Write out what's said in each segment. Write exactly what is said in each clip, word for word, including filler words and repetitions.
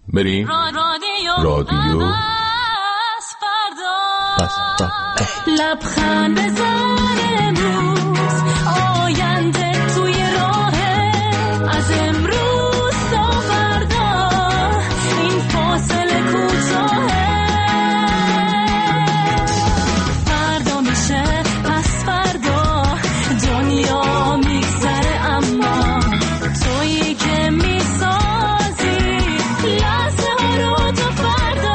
بریم رادیو لبخند بزن امروز آینده توی راهه از امروز تا فردا این فاصله کوتاهه فردا میشه پس فردا دنیا میگذره اما تویی که میسازی لحظه ها رو تا فردا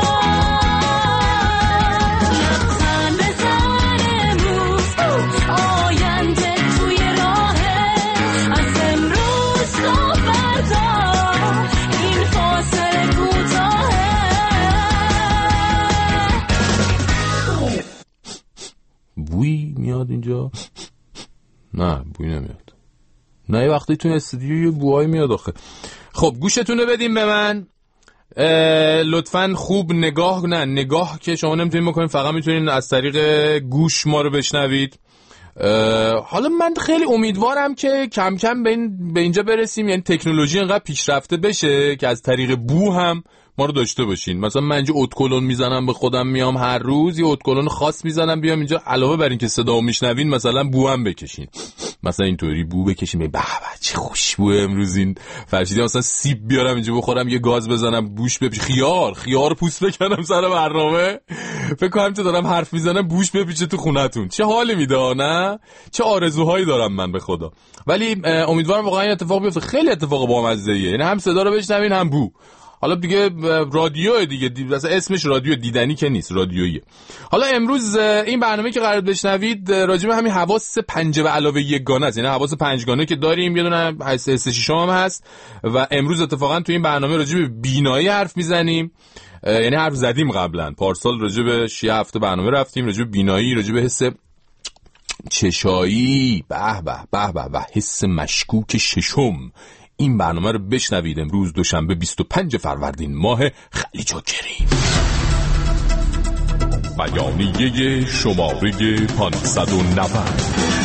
لبخند بزن امروز آینده توی راهه از امروز تا فردا این فاصله کوتاهه بوی میاد اینجا؟ نه بوی نمیاد. نه یه وقتی تو استودیو یه بوهای میاد آخه. خب گوشتون رو بدیم به من لطفاً. خوب نگاه نه نگاه که شما نمیتونید بکنید، فقط میتونید از طریق گوش ما رو بشنوید. حالا من خیلی امیدوارم که کم کم به, این به اینجا برسیم، یعنی تکنولوژی اینقدر پیشرفته بشه که از طریق بو هم ما رو داشته باشین. مثلا من اینجا اتکلون میزنم به خودم، میام هر روز یه اتکلون خاص میزنم بیام اینجا، علاوه بر این که صدامو میشنوین مثلا بو هم بکشین، مثلا اینطوری بو بکشین. به به چه خوشبوه امروز این فرشیدی، مثلا سیب بیارم اینجا بخورم، یه گاز بزنم بوش بپیچه، خیار خیار پوست بکنم سر برنامه، فکر کنم که دارم حرف میزنم بوش بپیچه تو خونتون. چه حالی میده نه؟ چه آرزوهایی دارم من به خدا. ولی امیدوارم واقعا این اتفاق بیفته. خیلی اتفاق بامزه‌ایه، یعنی هم صدا رو بشنوین هم بو. حالا دیگه رادیو دیگه مثلا اسمش رادیو دیدنی که نیست، رادیویی. حالا امروز این برنامه که قرار بشنوید راجع به همین حواس پنجه و علاوه یگانه است، یعنی حواس پنجگانه که داریم، یه دونه حس ششم هم هست و امروز اتفاقا تو این برنامه راجع به بینایی حرف میزنیم. یعنی حرف زدیم قبلا، پارسال راجع به شیه هفته برنامه رفتیم، راجع به بینایی، راجع به حس چشایی، به به به به به حس مشکوک ششم. این برنامه رو بشنوید امروز دوشنبه بیست و پنجم فروردین ماه خلیج و کریم. بیانیه شماره پانصد و نود.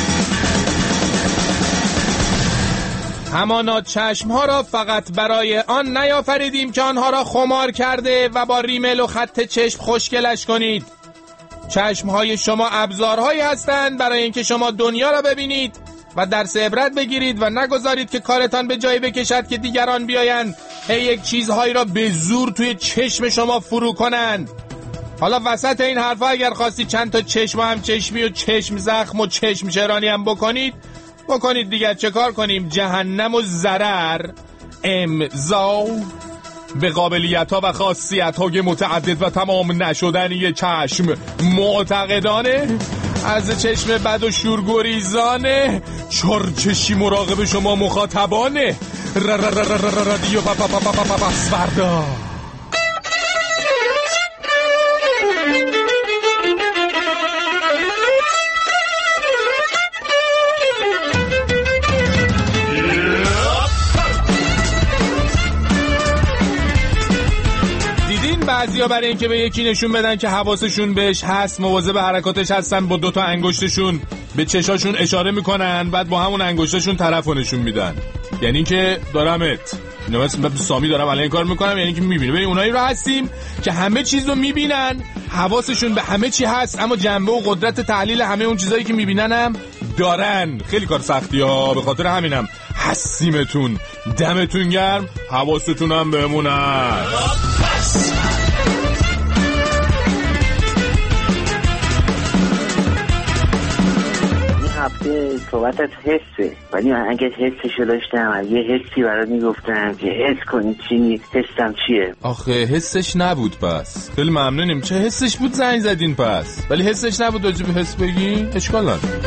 همانا چشمها را فقط برای آن نیافریدیم که آنها را خمار کرده و با ریمل و خط چشم خوشگلش کنید. چشمهای شما ابزارهایی هستند برای اینکه شما دنیا را ببینید و درس عبرت بگیرید و نگذارید که کارتان به جایی بکشد که دیگران بیایند هی یک چیزهایی را به زور توی چشم شما فرو کنند. حالا وسط این حرفا اگر خواستید چند تا چشم هم چشمی و چشم زخم و چشم چرانی هم بکنید بکنید دیگر، چه کار کنیم؟ جهنم و ضرر. امضا به قابلیت‌ها و خاصیت‌های متعدد و تمام نشدنی چشم معتقدانه از چشم بد و شورگریزانه چرچشی مراقب شما مخاطبانه رادیو پسوردا. بعضیا برای اینکه به یکی نشون بدن که حواسشون بهش هست مواظب حرکاتش هستن، با دوتا انگشتشون به چشاشون اشاره میکنن، بعد با همون انگشتشون طرفو نشون میدن، یعنی که دارمت. اینا مثلا سامی دارم الان این کار میکنم، یعنی که میبینه. ببین اونایی رو هستیم که همه چیز رو میبینن، حواسشون به همه چی هست، اما جنبه و قدرت تحلیل همه اون چیزایی که میبینن هم دارن. خیلی کار سختی ها، به خاطر همینم هستیمتون، دمتون گرم، حواستون هم بمونه. هفته صحبت از حسه، ولی من اگه حسشو داشتم یه حسی برات میگفتم که حس کنی چی حسم چیه. آخه حسش نبود. پس خیلی ممنونیم. چه حسش بود زنگ زدین پس؟ ولی حسش نبود راجع به حس بگین اشکال نداره.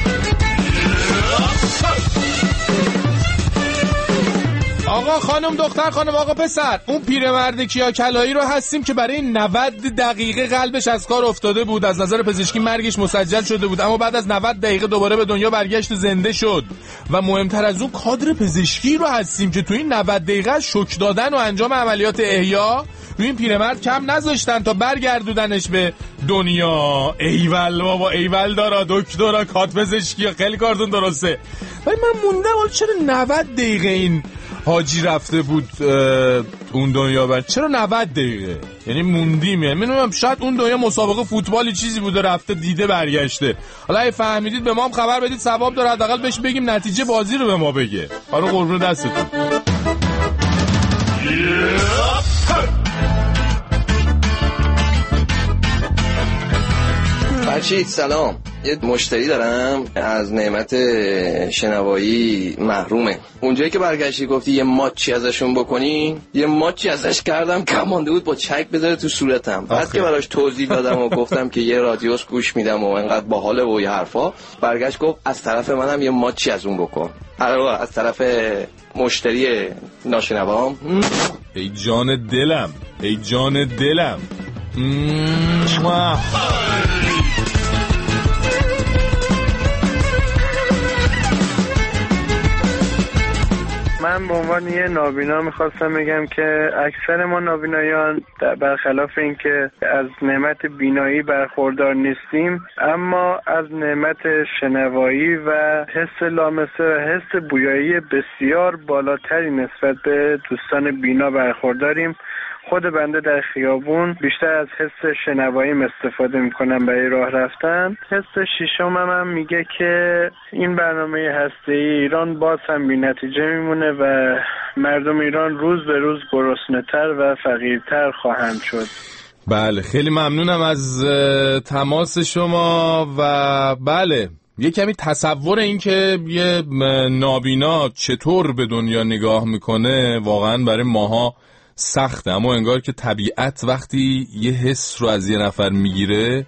آقا خانم دختر خانم آقا پسر، اون پیرمرد کیا کلایی رو هستیم که برای نود دقیقه قلبش از کار افتاده بود، از نظر پزشکی مرگش مسجل شده بود، اما بعد از نود دقیقه دوباره به دنیا برگشت و زنده شد. و مهمتر از اون کادر پزشکی رو هستیم که تو این نود دقیقه شوک دادن و انجام عملیات احیا روی این پیرمرد کم نذاشتن تا برگردودنش به دنیا. ایول بابا، ایول دارا دکترا کادر پزشکی، خیلی کارتون درسته. ولی من موندم حالا چرا نود دقیقه این حاجی رفته بود اون دنیا بر چرا نود دقیقه یعنی موندیم. یعنی میدونم شاید اون دنیا مسابقه فوتبالی چیزی بوده رفته دیده برگشته. حالا اگه فهمیدید به ما هم خبر بدید ثواب داره، حداقل بهش بگیم نتیجه بازی رو به ما بگه. حالا قربون دستتون. فرشید سلام، یه مشتری دارم از نعمت شنوایی محرومه. اونجایی که برگشتی گفتی یه ماچی ازشون بکنی، یه ماچی ازش کردم کمانده بود با چک بذاره تو صورتم. بعد که براش توضیح دادم و گفتم که یه رادیوس گوش میدم و انقدر باحاله و یه حرفا، برگشت گفت از طرف منم یه ماچی از اون بکن. آره از طرف مشتری ناشنوام. ای جان دلم، ای جان دلم. من به عنوان یه نابینا میخواستم بگم که اکثر ما نابینایان برخلاف اینکه از نعمت بینایی برخوردار نیستیم، اما از نعمت شنوایی و حس لامسه و حس بویایی بسیار بالاتری نسبت به دوستان بینا برخورداریم. خود بنده در خیابون بیشتر از حس شنواییم استفاده میکنم برای راه رفتن. حس ششم هم میگه که این برنامه هسته‌ای ایران باز هم بی نتیجه میمونه و مردم ایران روز به روز گرسنه‌تر و فقیرتر خواهند شد. بله خیلی ممنونم از تماس شما و بله یه کمی تصور این که یه نابینا چطور به دنیا نگاه میکنه واقعا برای ماها سخته، اما انگار که طبیعت وقتی یه حس رو از یه نفر میگیره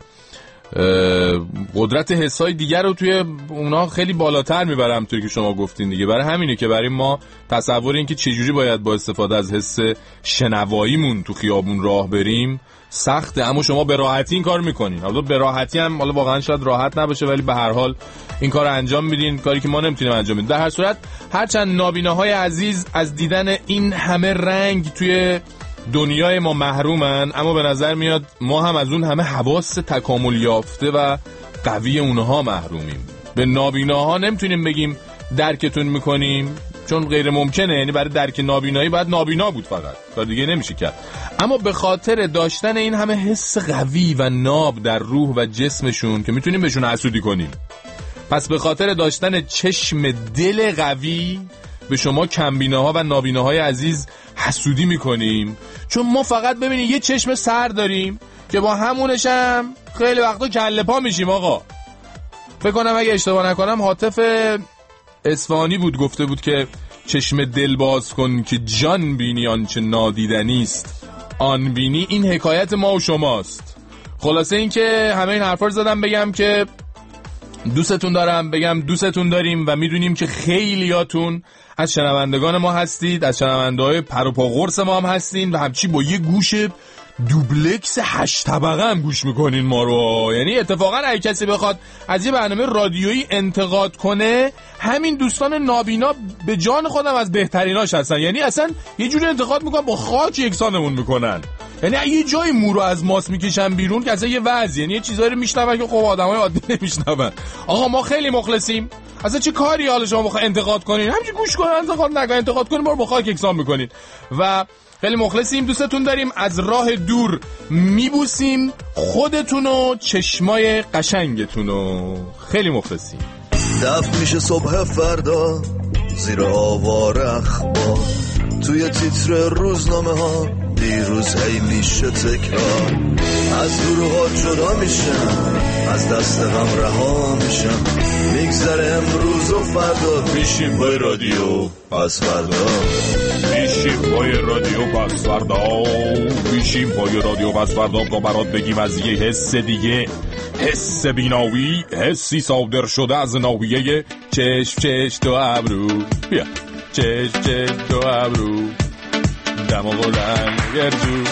قدرت حسای دیگر رو توی اونا خیلی بالاتر میبره، همونطوری که شما گفتین دیگه. برای همینه که برای ما تصور این که چجوری باید با استفاده از حس شنواییمون تو خیابون راه بریم سخته، اما شما به راحتی این کار میکنین. حالا به راحتی هم حالا واقعا شاید راحت نباشه ولی به هر حال این کار رو انجام میدین، کاری که ما نمیتونیم انجام بدیم. در هر صورت هرچند نابیناهای عزیز از دیدن این همه رنگ توی دنیای ما محرومن، اما به نظر میاد ما هم از اون همه حواس تکامل یافته و قوی اونها محرومیم. به نابیناها نمیتونیم بگیم درکتون میکنیم چون غیر ممکنه، یعنی برای درک نابینایی باید نابینا بود فقط، کار دیگه نمیشه کرد. اما به خاطر داشتن این همه حس قوی و ناب در روح و جسمشون که میتونیم بهشون حسودی کنیم، پس به خاطر داشتن چشم دل قوی به شما کمبیناها و نابیناهای عزیز حسودی میکنیم، چون ما فقط ببینید یه چشم سر داریم که با همونش هم خیلی وقتا کله پا میشیم. آقا فکر کنم اگه اشتباه نکنم حاطف اصفهانی بود گفته بود که چشم دل باز کن که جان بینی آنچه نادیدنی است آن بینی. این حکایت ما و شماست. خلاصه این که همه این حرفا رو زدم بگم که دوستتون دارم، بگم دوستتون داریم و میدونیم که خیلیاتون از شنوندگان ما هستید، از شنونده‌های پر و پا قرص ما هم هستین و همچی با یه گوش دوبلکس هشت طبقه هم گوش میکنین ما رو. یعنی اتفاقا اگه کسی بخواد از یه برنامه رادیویی انتقاد کنه، همین دوستان نابینا به جان خودم از بهتریناش هستن. یعنی اصلا یه جوری انتقاد میکنن با خاک یکسانمون میکنن. یعنی یه جای مو رو از ماست میکشن بیرون که اصلا یه وضع، یعنی یه چیزایی رو میشنون که خب آدمای عادی نمیشنون. آقا ما خیلی مخلصیم، اصلا چه کاری حالا شما بخواید انتقاد کنین؟ همین گوش کنین، انتقاد نکنین، انتقاد کنین ما با خاک یکسان میکنین. و خیلی مخلصیم، دوستتون داریم، از راه دور میبوسیم خودتونو، چشمای قشنگتونو. خیلی مخلصیم. دفع میشه صبح فردا زیر آوار اخبار، توی تیتر روزنامه ها دیروز هی میشه تکرار، از دروغا جدا میشم، از دست غم رها میشم، میگذره امروز و فردا، میشیم پای رادیو پس فردا، میشیم پای رادیو پس فردا، میشیم پای رادیو پس فردا تا برات بگیم از یه حس دیگه، حس بینایی، حسی صادر شده از ناحیه چشم چشم تو ابرو، بیا چشم چشم تو ابرو، دماغ و لنگ گرجو.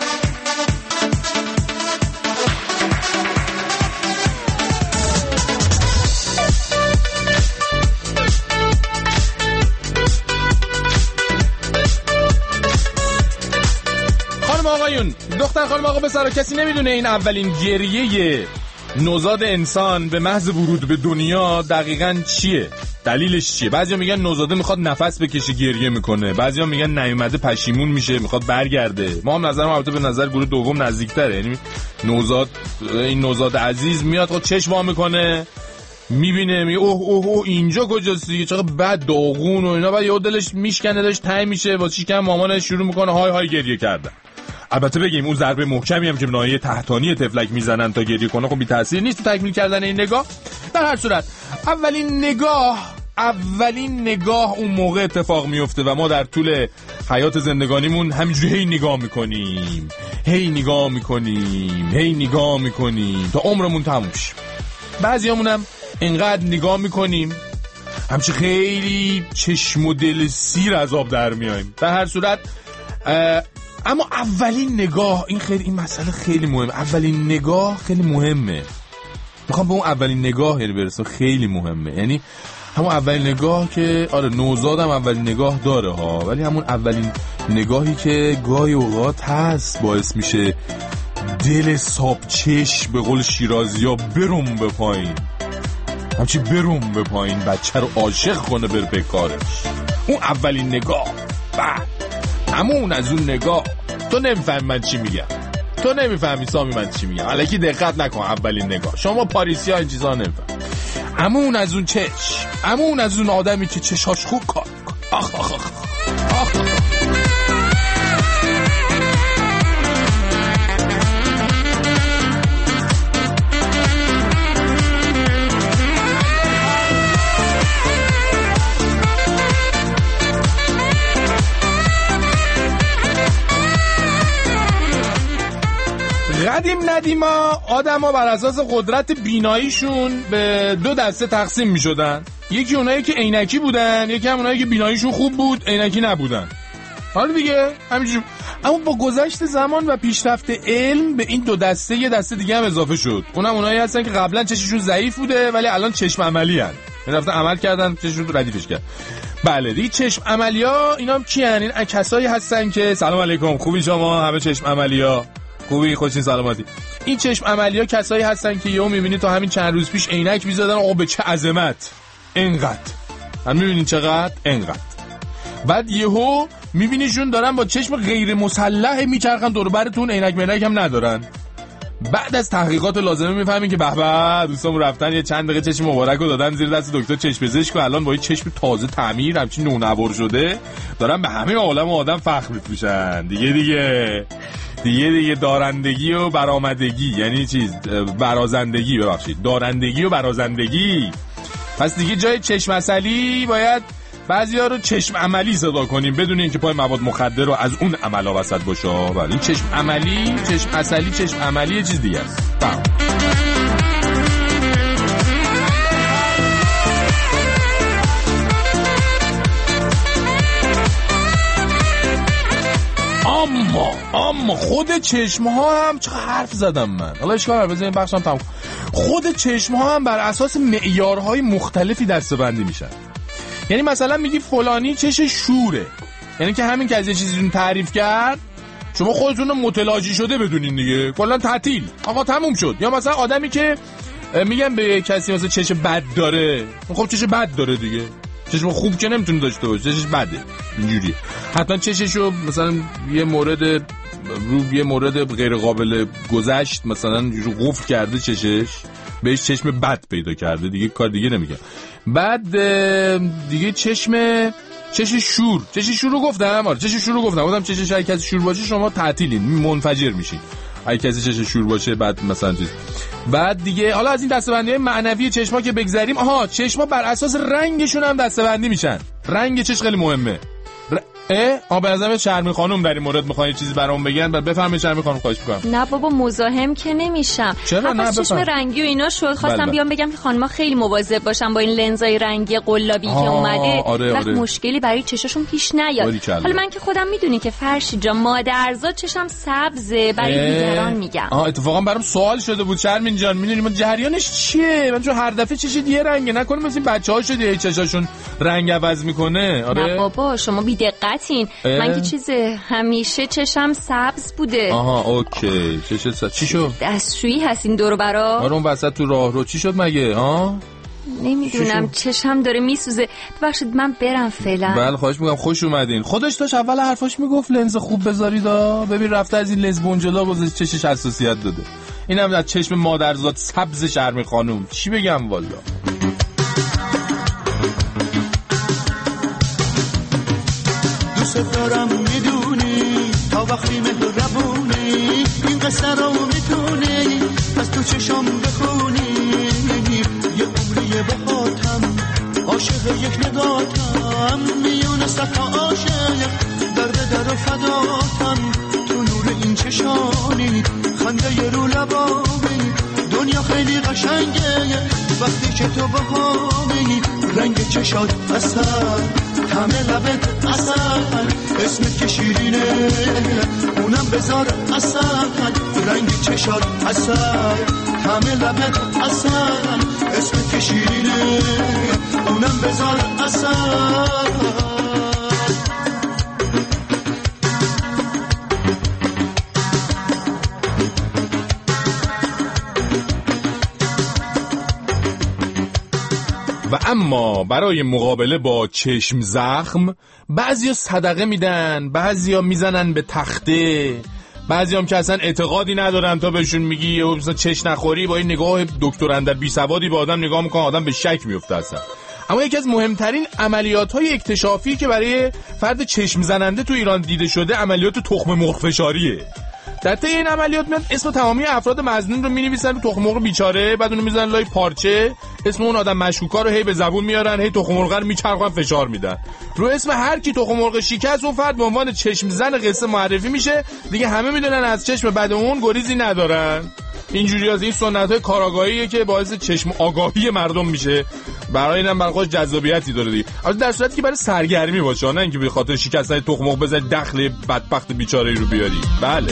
خانم آقایون، دختر خانم آقا بسرا، کسی نمیدونه این اولین گریه نوزاد انسان به محض ورود به دنیا دقیقاً چیه؟ دلیلش چیه؟ بعضیا میگن نوزاده میخواد نفس بکشه گریه میکنه، بعضیا میگن نیومده پشیمون میشه میخواد برگرده. ما هم نظرم البته به نظر گروه دوم نزدیک‌تره، یعنی نوزاد این نوزاد عزیز میاد خود چشم وا میکنه میبینه می اوه اوه اوه اینجا کجاست دیگه، چقدر بد داغون و اینا، بعد یهو دلش میشکنه، دلش تنگ میشه، واسه شکم مامانش شروع میکنه های های گریه کردن. البته بگیم اون ضربه محکمی هم که ناحیه تحتانی تفلک میزنن تا گریه کنه خب بی تاثیر نیست تو تکمیل کردن این نگاه. در هر صورت اولین نگاه اولین نگاه اون موقع اتفاق میفته و ما در طول حیات زندگانیمون همینجوری هی نگاه میکنیم هی نگاه میکنیم هی نگاه میکنیم تا عمرمون تموم شه. بعضیامون هم اینقدر نگاه میکنیم همچه خیلی چشم و دل سیر از آب در میایم. در هر صورت اما اولین نگاه این خیلی این مسئله خیلی مهمه. اولین نگاه خیلی مهمه. میخوام به اون اولین نگاه یعنی برسم، خیلی مهمه. یعنی همون اولین نگاه که آره نوزادم اولین نگاه داره ها، ولی همون اولین نگاهی که گاهی اوقات هست باعث میشه دل صاحب چشم به قول شیرازی ها بروم به پایین، همچی بروم به پایین، بچه رو عاشق کنه بر به کارش. اون اولین نگاه. بعد همون از اون نگاه تو نمیفهمی من چی میگم، تو نمیفهمی سامی من چی میگم، الکی دقت نکن. اولین نگاه شما پاریسی ها این چیزا نمیفهم. همون از اون چشم، همون از اون آدمی که چشاش خوب کار میکنه. آخ آخ آخ آخ آخ. قدیم ندیما آدم ها بر اساس قدرت بیناییشون به دو دسته تقسیم می شدن. یکی اونایی که عینکی بودن، یکی هم اونایی که بیناییشون خوب بود عینکی نبودن. حالا دیگه همینجور. اما با گذشت زمان و پیشرفت علم به این دو دسته یه دسته دیگه هم اضافه شد. اونم اونایی هستن که قبلا چششون ضعیف بوده ولی الان چشم عملی هن. رفتن عمل کردن چششون رو ردیفش کرد. بله دیگه چشم عملیا اینا هم کیان؟ این کسایی هستن که سلام علیکم خوبی شما همه چشم عملیا خوبی خوشین سلامتی. این چشم عملیا کسایی هستن که یهو میبینی تا همین چند روز پیش عینک می‌زدن آقا به چه عظمت اینقدر. هم میبینین چقدر اینقدر. بعد یهو میبینیشون دارن با چشم غیر مسلح میچرخن دور و برتون، عینک منک هم ندارن. بعد از تحقیقات لازمه میفهمین که به به دوستامون رفتن یه چند دقیقه چشم مبارکو دادن زیر دست دکتر چشم پزشک و الان با این چشم تازه تعمیر همچین نونوار شده دارن به همه عالم و آدم فخر می‌پوشن. دیگه دیگه دیگه دیگه دارندگی و برآمدگی یعنی چیز برازندگی ببخشید دارندگی و برازندگی. پس دیگه جای چشم عسلی باید بعضیا رو چشم عملی صدا کنیم بدون اینکه پای مواد مخدر رو از اون عملا وسط باشه. ولی این چشم عملی، چشم عسلی، چشم عملی یه چیز دیگه است. فهم. اما اما خود چشم ها هم چه حرف زدم من. حالا اشکال نداره بزنین بخشم تموم. خود چشم ها هم بر اساس معیارهای مختلفی دسته‌بندی میشن. یعنی مثلا میگی فلانی چش شوره، یعنی که همین که از یه چیزی تعریف کرد شما خودتون رو متلاجی شده بدونین دیگه کلا تعطیل آقا تموم شد. یا مثلا آدمی که میگن به کسی مثلا چش بد داره، خب چش بد داره دیگه، چشم خوب که نمیتونه داشته باشه، چشش بده اینجوریه. حتما چششو مثلا یه مورد رو یه مورد غیر قابل گذشت مثلا رو قفل کرده چشش بهش چشم بد پیدا کرده دیگه کار دیگه نمیگم. بعد دیگه چشم چش شور، چش شور رو گفتم آره چش شور رو گفتم گفتم چشش اگه کسی شور باشه شما تعطیلین منفجر میشین اگه کسی چش شور باشه. بعد مثلا چیز بعد دیگه حالا از این دسته‌بندی معنوی چشما که بگذریم، آها چشما بر اساس رنگشون هم دسته‌بندی میشن. رنگ چش خیلی مهمه. ر... اه آ به نظرم شرمی خانم در این مورد میخوان یه چیزی برام بگن بعد بفرمایید شرمی خانم خواهش می‌کنم. نه بابا مزاحم که نمیشم. چرا نه چشم رنگی و اینا شد خواستم بله بله. بیام بگم که خانم‌ها خیلی مواظب باشن با این لنزای رنگی قلابی که اومده آره وقت آره. مشکلی برای چشاشون پیش نیاد. حالا من که خودم میدونی که فرشی جا مادرزاد چشم سبزه برای دیگران میگم. آها اتفاقا برام سوال شده بود شرمین جان میدونی من جریانش چیه؟ من چون هر دفعه چش دیگه رنگه نکنه مثل بچه‌ها شده چشاشون رنگ عوض میکنه. آره نه بابا شما بی دقتین. من که چیزه همیشه چشم سبز بوده. آها اوکی چش سبز چی شد؟ دستشویی هست این دور و برا. آره اون وسط تو راه رو چی شد مگه؟ ها نمیدونم چشم داره میسوزه. ببخشید من برم فعلا. بله خواهش میکنم، خوش اومدین. خودش داشت اول حرفاش میگفت لنز خوب بذارید. ببین رفته از این لنز بونجلا گذاشت چشش حساسیت داده. اینم از چشم مادرزاد سبز شرمی خانوم. چی بگم والا. دوست دارم میدونی تا وقتی مهربونی این قصه رو میتونی از تو چشم بخونی. یه عمریه باهاتم عاشق یک نگاتم میونه صفا عاشق درد در و فداتم تو نور این چشانی خنده ی رو لبانی دنیا خیلی قشنگه وقتی که تو باهامی رنگ چشات اصل همه لبت اصل اسمت که شیرینه اونم بذار اصل رنگ چشات اصل همه لبت اصل اسمت که شیرینه اونم بذار اصل. و اما برای مقابله با چشم زخم بعضیا صدقه میدن، بعضیا میزنن به تخته، بعضی هم که اصلا اعتقادی ندارن تا بهشون میگی مثلا چش نخوری با این نگاه دکتر اندر بی سوادی به آدم نگاه میکنه، آدم به شک میفته اصلا. اما یکی از مهمترین عملیات‌های اکتشافی که برای فرد چشم زننده تو ایران دیده شده عملیات تخم مرغ فشاریه. در طی این عملیات میاد اسم تمامی افراد مظنون رو می‌نویسن رو تخم مرغ بیچاره، بعد اونو میزنن لای پارچه، اسم اون آدم مشکوکا رو هی به زبون میارن، هی تخم مرغ رو میچرخن فشار میدن. رو اسم هر کی تخم مرغ شکست اون فرد به عنوان چشم زن قصه معرفی میشه. دیگه همه میدونن از چشم بد اون گریزی ندارن. اینجوری از این سنت‌های کاراگاهیه که باعث چشم آگاهی مردم میشه. برای اینم برای خودش جذابیتی داره دیگه. البته در صورتی که برای سرگرمی باشه، نه اینکه به خاطر شکستن تخم مرغ بزنی دخل بدبخت بیچاره‌ای رو بیاری. بله.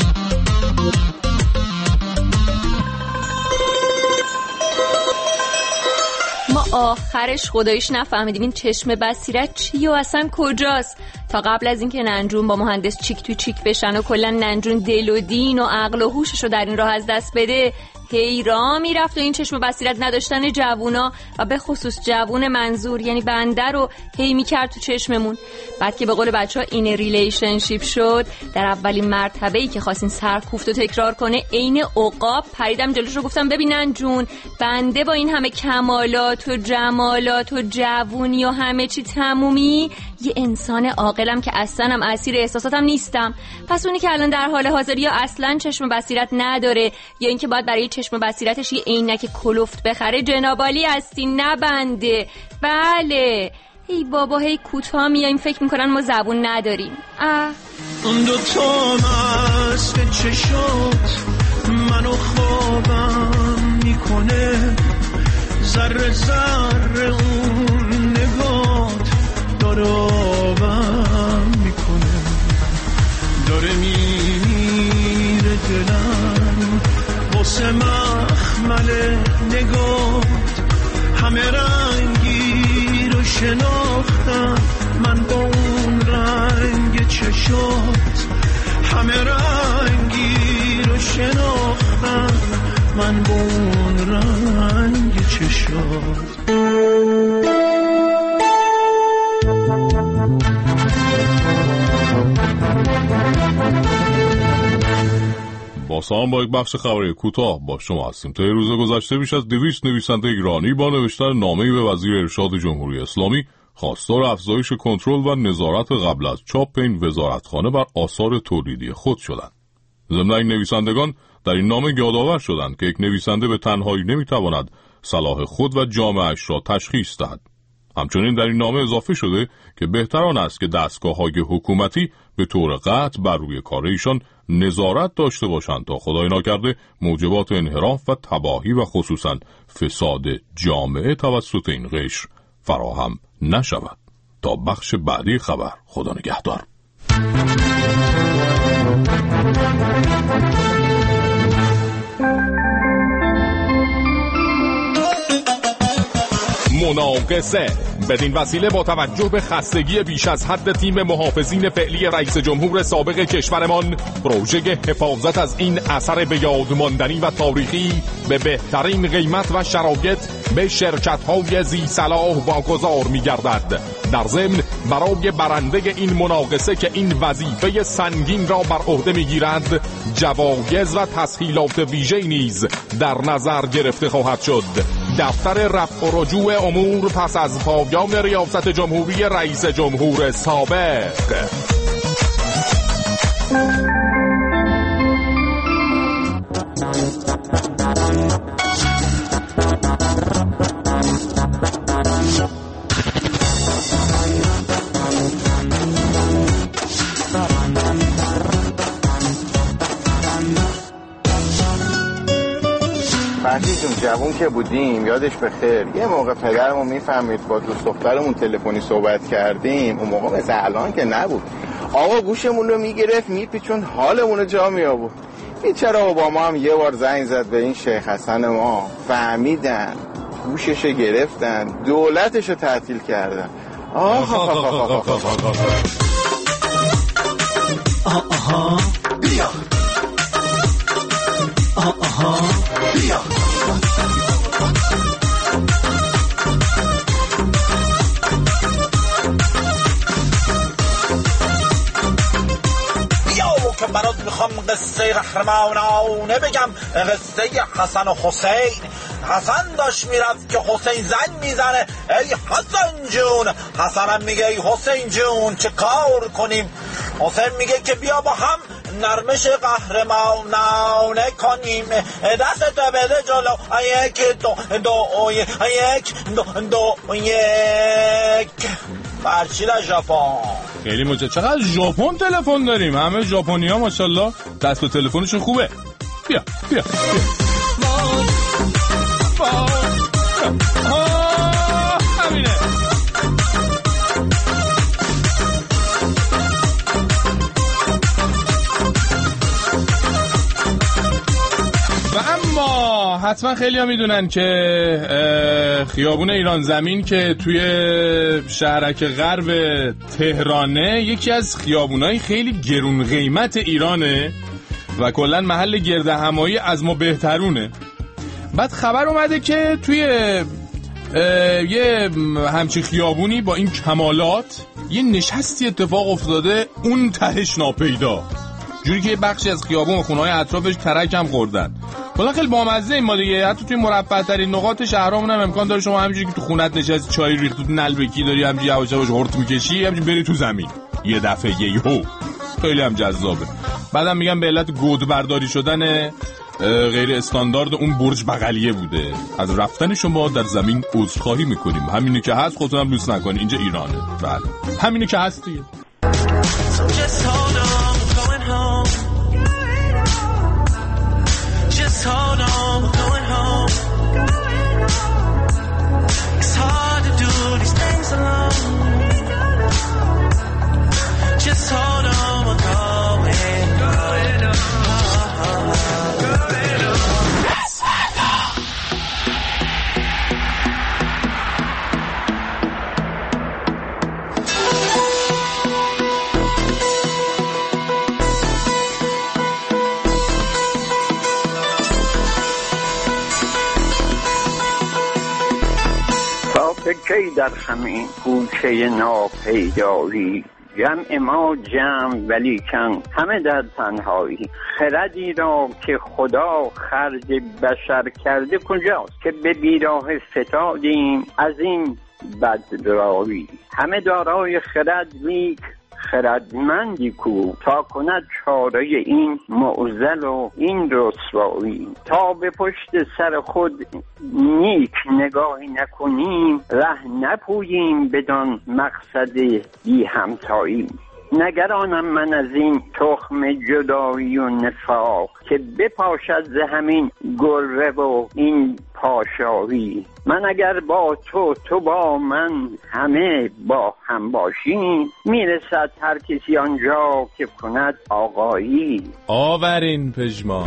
ما آخرش خداییش نفهمیدیم این چشم بصیرت چیه و اصلا کجاست. تا قبل از اینکه ننجون با مهندس چیک تو چیک بشن و کلا ننجون دل و دین و عقل و هوشش رو در این راه از دست بده، هی را میرفت و این چشم بصیرت نداشتن جوونا و به خصوص جوون منظور یعنی بنده رو هی میکرد تو چشممون. بعد که به قول بچه ها این ریلیشنشیپ شد، در اولین مرتبه‌ای که خواستین سرکوفت و تکرار کنه عین عقاب پریدم جلوش رو گفتم ببینن جون، بنده با این همه کمالات و جمالات و جوونی و همه چی تمومی یه انسان عاقلم که اصلا هم اسیر احساساتم نیستم. پس اونی که الان در حال حاضر یا اصلا چشم بصیرت نداره یا اینکه باید برای چشم بصیرتش یه عینک کلفت بخره جنابالی هستی، نه بنده. بله ای بابا هی کوتاه میایم فکر میکنن ما زبون نداریم. اه اون دو تا مست چشات منو خوابم میکنه، ذره ذره اون نگات داره آبم میکنه، داره میره دلم واسه مخمل نگات، همه رنگی رو شناختم من با اون رنگ چشات، همه رنگی رو شناختم من با اون رنگ چشات. با سلام با یک بخش خبری کوتاه با شما هستیم. تا روز گذشته بیش از دویست نویسنده ایرانی با نوشتن نامه‌ای به وزیر ارشاد جمهوری اسلامی خواستار افزایش کنترل و نظارت قبل از چاپ این وزارتخانه بر آثار تولیدی خود شدند. ضمن این نویسندگان در این نامه یادآور شدند که یک نویسنده به تنهایی نمیتواند صلاح خود و جامعه‌اش را تشخیص دهد. همچنین در این نامه اضافه شده که بهتر آن است که دستگاه‌های حکومتی به طور قطع بر روی کار ایشان نظارت داشته باشند تا خدای ناکرده موجبات انحراف و تباهی و خصوصا فساد جامعه توسط این قشر فراهم نشود. تا بخش بعدی خبر، خدا نگهدار. مناقصه بدین وسیله با توجه به خستگی بیش از حد تیم محافظین فعلی رئیس جمهور سابق کشورمان، پروژه حفاظت از این اثر به یاد ماندنی و تاریخی به بهترین قیمت و شرایط به شرکت‌های ذی صلاح واگذار می‌گردد. در ضمن برای برنده این مناقصه که این وظیفه سنگین را بر عهده می‌گیرد، جوایز و تسهیلات ویژه‌ای نیز در نظر گرفته خواهد شد. دفتر رفع و رجوع امور پس از پایان ریاست جمهوری رئیس جمهور سابق. فرشی جون جوون که بودیم یادش بخیر، یه موقع پدرمون میفهمید با دوست دخترمون تلفنی صحبت کردیم، اون موقع مثل الان که نبود، آقا گوشمون رو میگرفت میپیچون حالمون رو جا میآورد. بیچاره اوباما هم یه بار زنگ زد به این شیخ حسن ما، فهمیدن گوشش رو گرفتن، دولتش رو تعطیل کردن. آه آها بیا آها بیا که برات میخوام قصه قهرمانانه بگم، قصه حسن و حسین. حسن داشت میرفت که حسین زنگ میزنه، ای حسن جون. حسنم میگه ای حسین جون چه کار کنیم؟ حسین میگه که بیا با هم نرمش قهرمانانه کنیم، دستت بده جلو، یک دو دو یک دو دو یک. برچیل ژاپن. خیلی مچه چقدر ژاپن تلفن داریم، همه ژاپنی‌ها ماشاءالله دست به تلفنشون خوبه. بیا بیا بیا همینه. و اما حتما خیلی ها میدونن که خیابون ایران زمین که توی شهرک غرب تهرانه یکی از خیابونای خیلی گرون قیمت ایرانه و کلا محل گردهمایی از ما بهترونه. بعد خبر اومده که توی یه همچین خیابونی با این کمالات یه نشستی اتفاق افتاده، اون تهش ناپیدا، جوری که بخشی از خیابون و خونه‌های اطرافش ترک هم خوردن. کلا خیلی بامزه این ما دیگه. حتی توی مرفه ترین نقاط شهرامون هم امکان داره شما همینجوری که تو خونت نشستی چای ریخت تو نلبکی داری همینجوری یواش یواش هورت میکشی، همینجوری بری تو زمین یه دفعه یهو. خیلی هم جذابه. بعدم میگم به علت گود برداری شدن غیر استاندارد اون برج بغلیه بوده. از رفتن شما در زمین عذرخواهی میکنیم. همینی که هست، خودتون هم دوست نکنی، اینجا ایرانه. بله همینی که هست دیگه. Just hold on, we're going home. It's hard to do these things alone. Just hold on, we're going, going home. Going home. کی در همین کوچه ناپیدایی، جمع ما جمع ولیکن همه در تنهایی. خردی را که خدا خرج بشر کرده کجاست، که به بیراه فتادیم از این بدرایی. همه دارای خرد لیک خردمندی کو، تا کند چاره این معضل و این رسوایی. تا به پشت سر خود نیک نگاهی نکنیم، ره نپوییم بدان مقصد بی همتایی. نگرانم من از این تخم جدایی و نفاق، که بپاشد ز همین گره و این پاشایی. من اگر با تو تو با من همه با هم باشیم، میرسد هر کسی آنجا که کند آقایی. آورین پژمان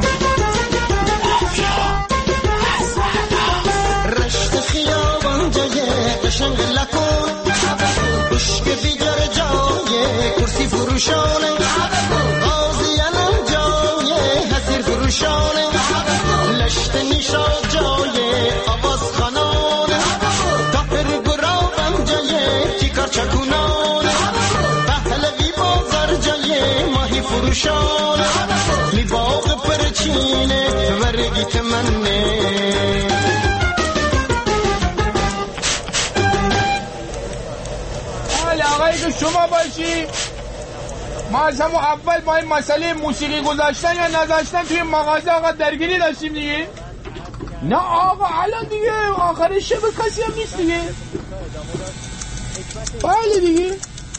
رشت خیابان جای قشنگ لکن فروشانه غازیان جای حسیر فروشانه لشت نیشا جای آواز خانانه تاپر گرابم جای تیکار چکونانه پهلوی بازار جای ماهی فروشانه لی باغ پرچینه ورگیت منه. آقایی که شما باشی ما از همون اول با این مسئله موسیقی گذاشتن یا نذاشتن توی مغازه آقا درگیری داشتیم دیگه. نه آقا الان دیگه آخر شب کسی هم نیست دیگه. بله دیگه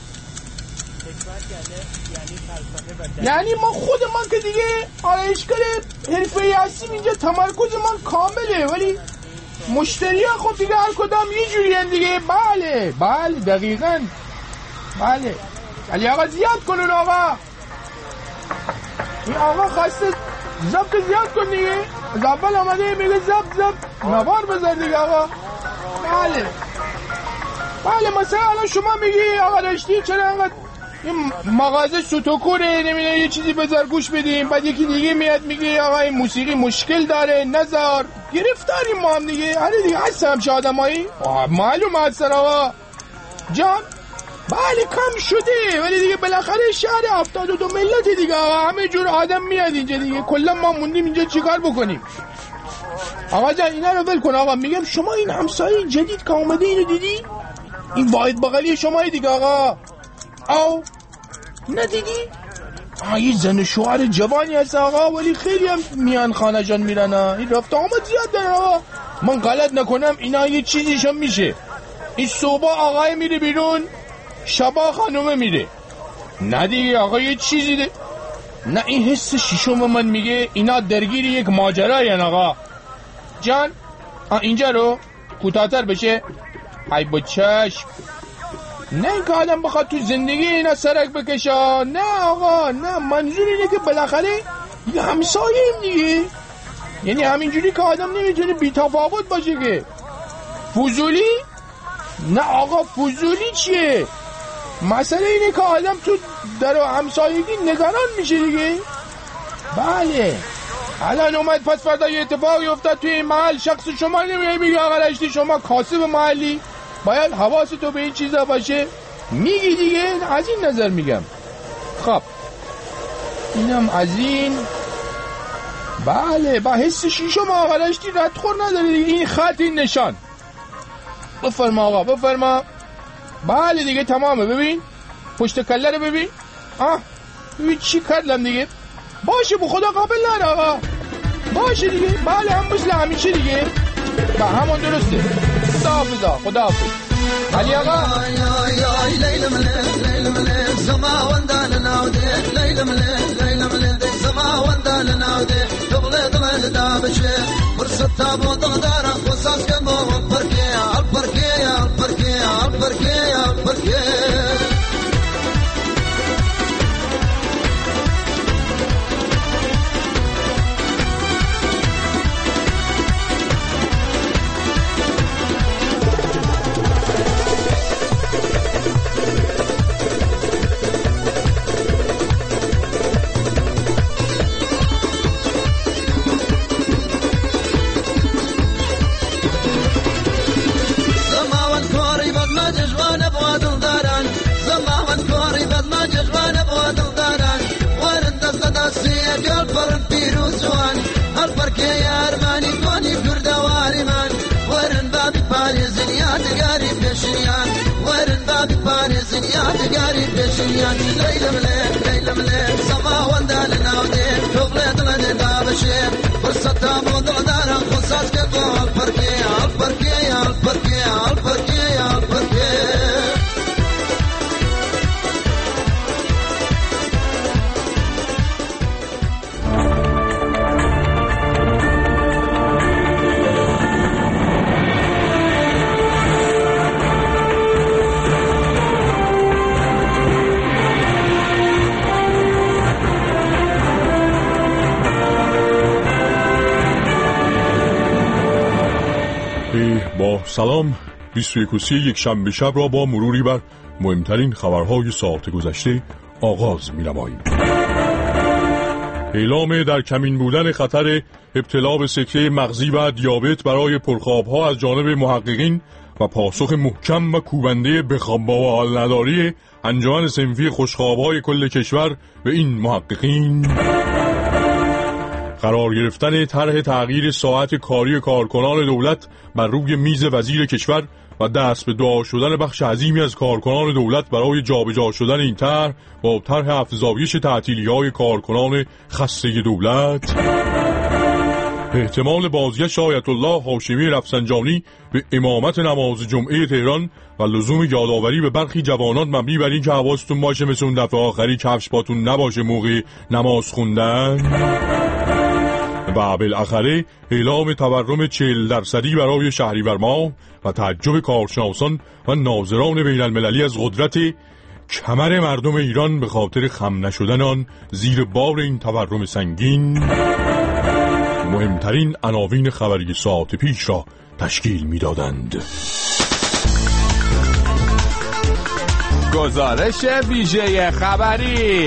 یعنی ما خودمان که دیگه آرایشگر حرفه‌ای هستیم اینجا تمرکزمان کامله، ولی مشتری ها خب دیگه هر کدام یه جوری هم دیگه. بله بله دقیقاً بله. علی آقا زیاد کنون آقا، این آقا خواسته زبط زیاد کن دیگه. از اول آمده میگه زبط زبط نوار بزن دیگه آقا. بله بله مثلا الان شما میگی آقا داشتی چرا انقدر این مغازه سوتوکوره نمیده یه چیزی بذار گوش بدیم، بعد یکی دیگه میاد میگه آقا این موسیقی مشکل داره نذار، گرفتاریم ما هم دیگه. آره دیگه هست همچه آدمایی معلوم هستن آقا جان. بله کم شده ولی دیگه بالاخره شهر هفتاد و دو ملت دیگه آقا، همه جور آدم میاد اینجا دیگه، کلا ما موندیم اینجا چیکار بکنیم. آقا جان اینا رو ول کن آقا. میگم شما این همسایه جدید که اومده اینو دیدی؟ این واحد بغلی شمایی دیگه آقا. او ندیدی؟ آه یه زن شوهر جوانی هست آقا، ولی خیلی هم میان خانه جان میرن. این رفت آمد زیاد داره آقا. من غلط نکنم اینا یه چیزیشون میشه، این صبح آقای میره بیرون شبا خانومه میره. نه دیگه آقا یه چیزی ده. نه این حس شیشم من میگه اینا درگیری یک ماجرایی هن آقا جان. اینجا رو کوتاه‌تر بشه. ای با چشم. نه این که آدم بخواد تو زندگی اینا سرک بکشه. نه آقا نه، منظور اینه که بالاخره یه همسایه‌ایم دیگه، یعنی همینجوری که آدم نمیتونه بی تفاوت باشه که. فضولی؟ نه آقا فضولی چیه؟ مسئله اینه که آدم تو در همسایگی نگران میشه دیگه. بله الان اومد پس فردا یه اتفاقی افتاد توی این محل، شخص شما نمیگه میگه آقا رشتی شما کاسب محلی باید حواستو به این چیزا باشه، میگی دیگه. از این نظر میگم. خب اینم از این. بله با حس شیشم آقا رشتی ردخور نداره دیگه. این خط این نشان. بفرما آقا بفرما. بله دیگه تمامه. ببین پشت کله رو ببین. آه ببین چی کردم دیگه. باشه به خدا قابل نره آقا. باشه دیگه. بله هم مثل همیشه دیگه. با همون درسته. خدا حافظ آقا. خدا حافظ. علی آقا. لیل ملک لیل ملک زما وندال ناوده لیل ملک لیل ملک زما وندال ناوده دبل دبل دابشه فرصت تابو دغدار خصاص كمو بركي البركي البركي البركي البركي ليلة مليك ليلة مليك سما وندال ناودي تغلط من دابشي فرصة موضوع دار خصاص كتو البركي البركي البركي البركي البركي با سلام. بیست و یک و سی یک شنبه شب را با مروری بر مهمترین خبرهای ساعت گذشته آغاز می‌نماییم. اعلام در کمین بودن خطر ابتلا به سکته مغزی و دیابت برای پرخواب‌ها از جانب محققین و پاسخ محکم و کوبنده بخواب و حال نداری انجمن صنفی خوشخواب‌های کل کشور به این محققین. قرار گرفتن طرح تغییر ساعت کاری کارکنان دولت بر روی میز وزیر کشور و دست به دعا شدن بخش عظیمی از کارکنان دولت برای جابجا شدن این طرح با طرح افزایش تعطیلی‌های کارکنان خسته دولت. احتمال بازگشت آیت الله هاشمی رفسنجانی به امامت نماز جمعه تهران و لزوم یادآوری به برخی جوانان مبنی بر این که حواستون باشه مثل اون دفعه آخری کفش پاتون نباشه موقع نماز خوندن. و بالاخره اعلام تورم چهل درصدی برای شهریور ماه و تعجب کارشناسان و ناظران بین المللی از قدرت کمر مردم ایران به خاطر خم نشدن آن زیر بار این تورم سنگین. مهمترین عناوین خبری ساعت پیش را تشکیل می‌دادند. گزارش ویژه خبری.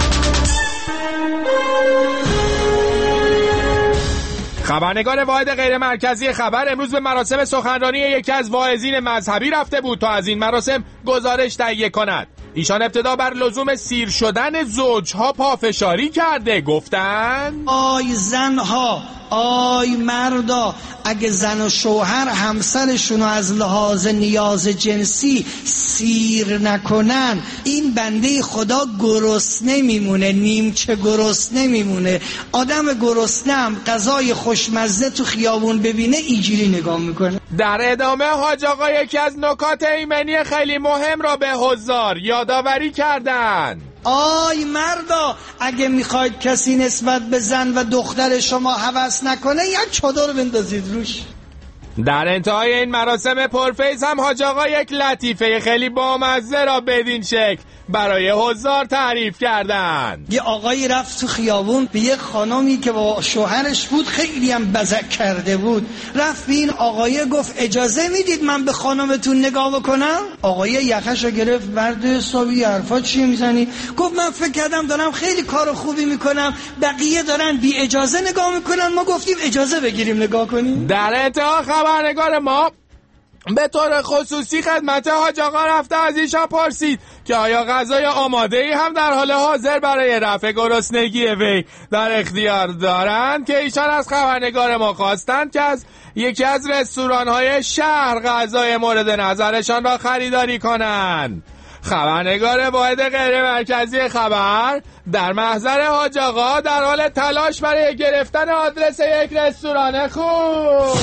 خبرنگار واحد غیر مرکزی خبر امروز به مراسم سخنرانی یکی از واعظین مذهبی رفته بود تا از این مراسم گزارش تهیه کند. ایشان ابتدا بر لزوم سیر شدن زوجها پافشاری کرده. گفتند آی زنها، آی مردا، اگه زن و شوهر همسرشونو از لحاظ نیاز جنسی سیر نکنن این بنده خدا گرسنه میمونه، نیمچه گرسنه میمونه. آدم گرسنه هم غذای خوشمزه تو خیابون ببینه اینجوری نگاه میکنه. در ادامه حاج آقا یکی از نکات ایمنی خیلی مهم را به حضار یادآوری کردند. آی مردا، اگه میخواید کسی نسبت به زن و دختر شما هوس نکنه یک چادر بندازید روش. در انتهای این مراسم پرفیض هم حاج آقا یک لطیفه خیلی بامزه را بدین شکل برای حضار تعریف کردند. یه آقایی رفت تو خیابون به یه خانمی که با شوهرش بود خیلی هم بزک کرده بود، رفت به این آقایی گفت اجازه میدید من به خانمتون نگاه بکنم؟ آقایی یخشو گرفت برد حسابی حرفا چیه میزنی؟ گفت من فکر کردم دارم خیلی کار خوبی میکنم، بقیه دارن بی اجازه نگاه میکنن، ما گفتیم اجازه بگیریم نگاه کنیم. در انتها خبرنگار ما به طور خصوصی خدمت حاج آقا رفته از ایشان پرسید که آیا غذای آماده ای هم در حال حاضر برای رفع گرسنگی وی در اختیار دارند که ایشان از خبرنگار ما خواستند که از یکی از رستوران‌های شهر غذای مورد نظرشان را خریداری کنند. خبرنگار واحد غیر مرکزی خبر در محضر حاج آقا در حال تلاش برای گرفتن آدرس یک رستوران خوب.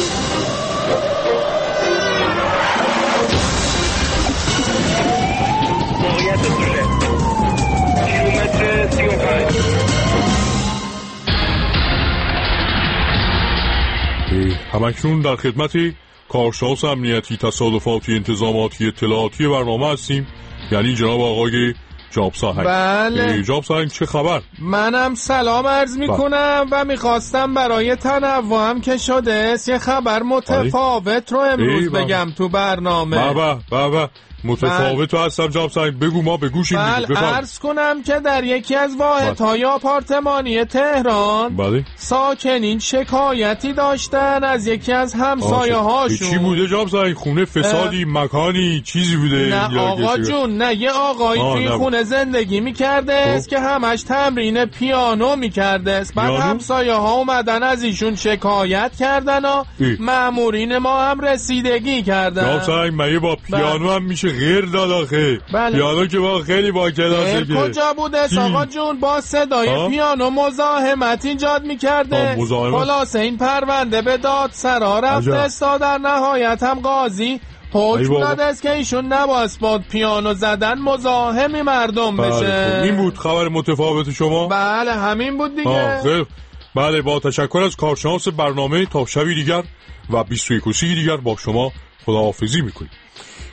همکنون در خدمت کارشناس امنیتی تصادفاتی انتظاماتی اطلاعاتی برنامه هستیم، یعنی جناب آقای جاب ساهنگ. بله جاب ساهنگ چه خبر؟ منم سلام عرض میکنم و میخواستم برای تنوع هم که شده است یه خبر متفاوت رو امروز بگم تو برنامه. بابا بابا متفاوت تو هستم جاب ساهنگ، بگو ما به گوشیم. بله عرض کنم که در یکی از واحدهای آپارتمانی تهران بله ساکنین شکایتی داشتن از یکی از همسایه هاشون. چی بوده جاب ساهنگ؟ خونه فسادی مکانی چیزی بوده؟ نه آقا جون، نه یه آقایی توی خونه زندگی میکرده است که همش تمرین پیانو میکرده است. بعد همسایه ها اومدن از ایشون شکایت کردن و مامورین ما هم رسیدگی کردن. جاب ساهنگ مگه با پیانو هم میشه غیر داد آخه؟ بله. پیانو که با خیلی با کلاسه که کجا بوده آقا جون؟ با صدای آه؟ پیانو مزاحمت ایجاد میکرده. خلاصه این پرونده به دادسرا رفته است تا در نهایت هم قاضی حکم داده است که ایشون نباید با پیانو زدن مزاحم مردم بشه. بله. این بود خبر متفاوت شما؟ بله همین بود دیگه. خیلی بله، با تشکر از کارشناس برنامه تا شبی دیگر و بیست و یک دیگر با شما خداحافظی میکنیم.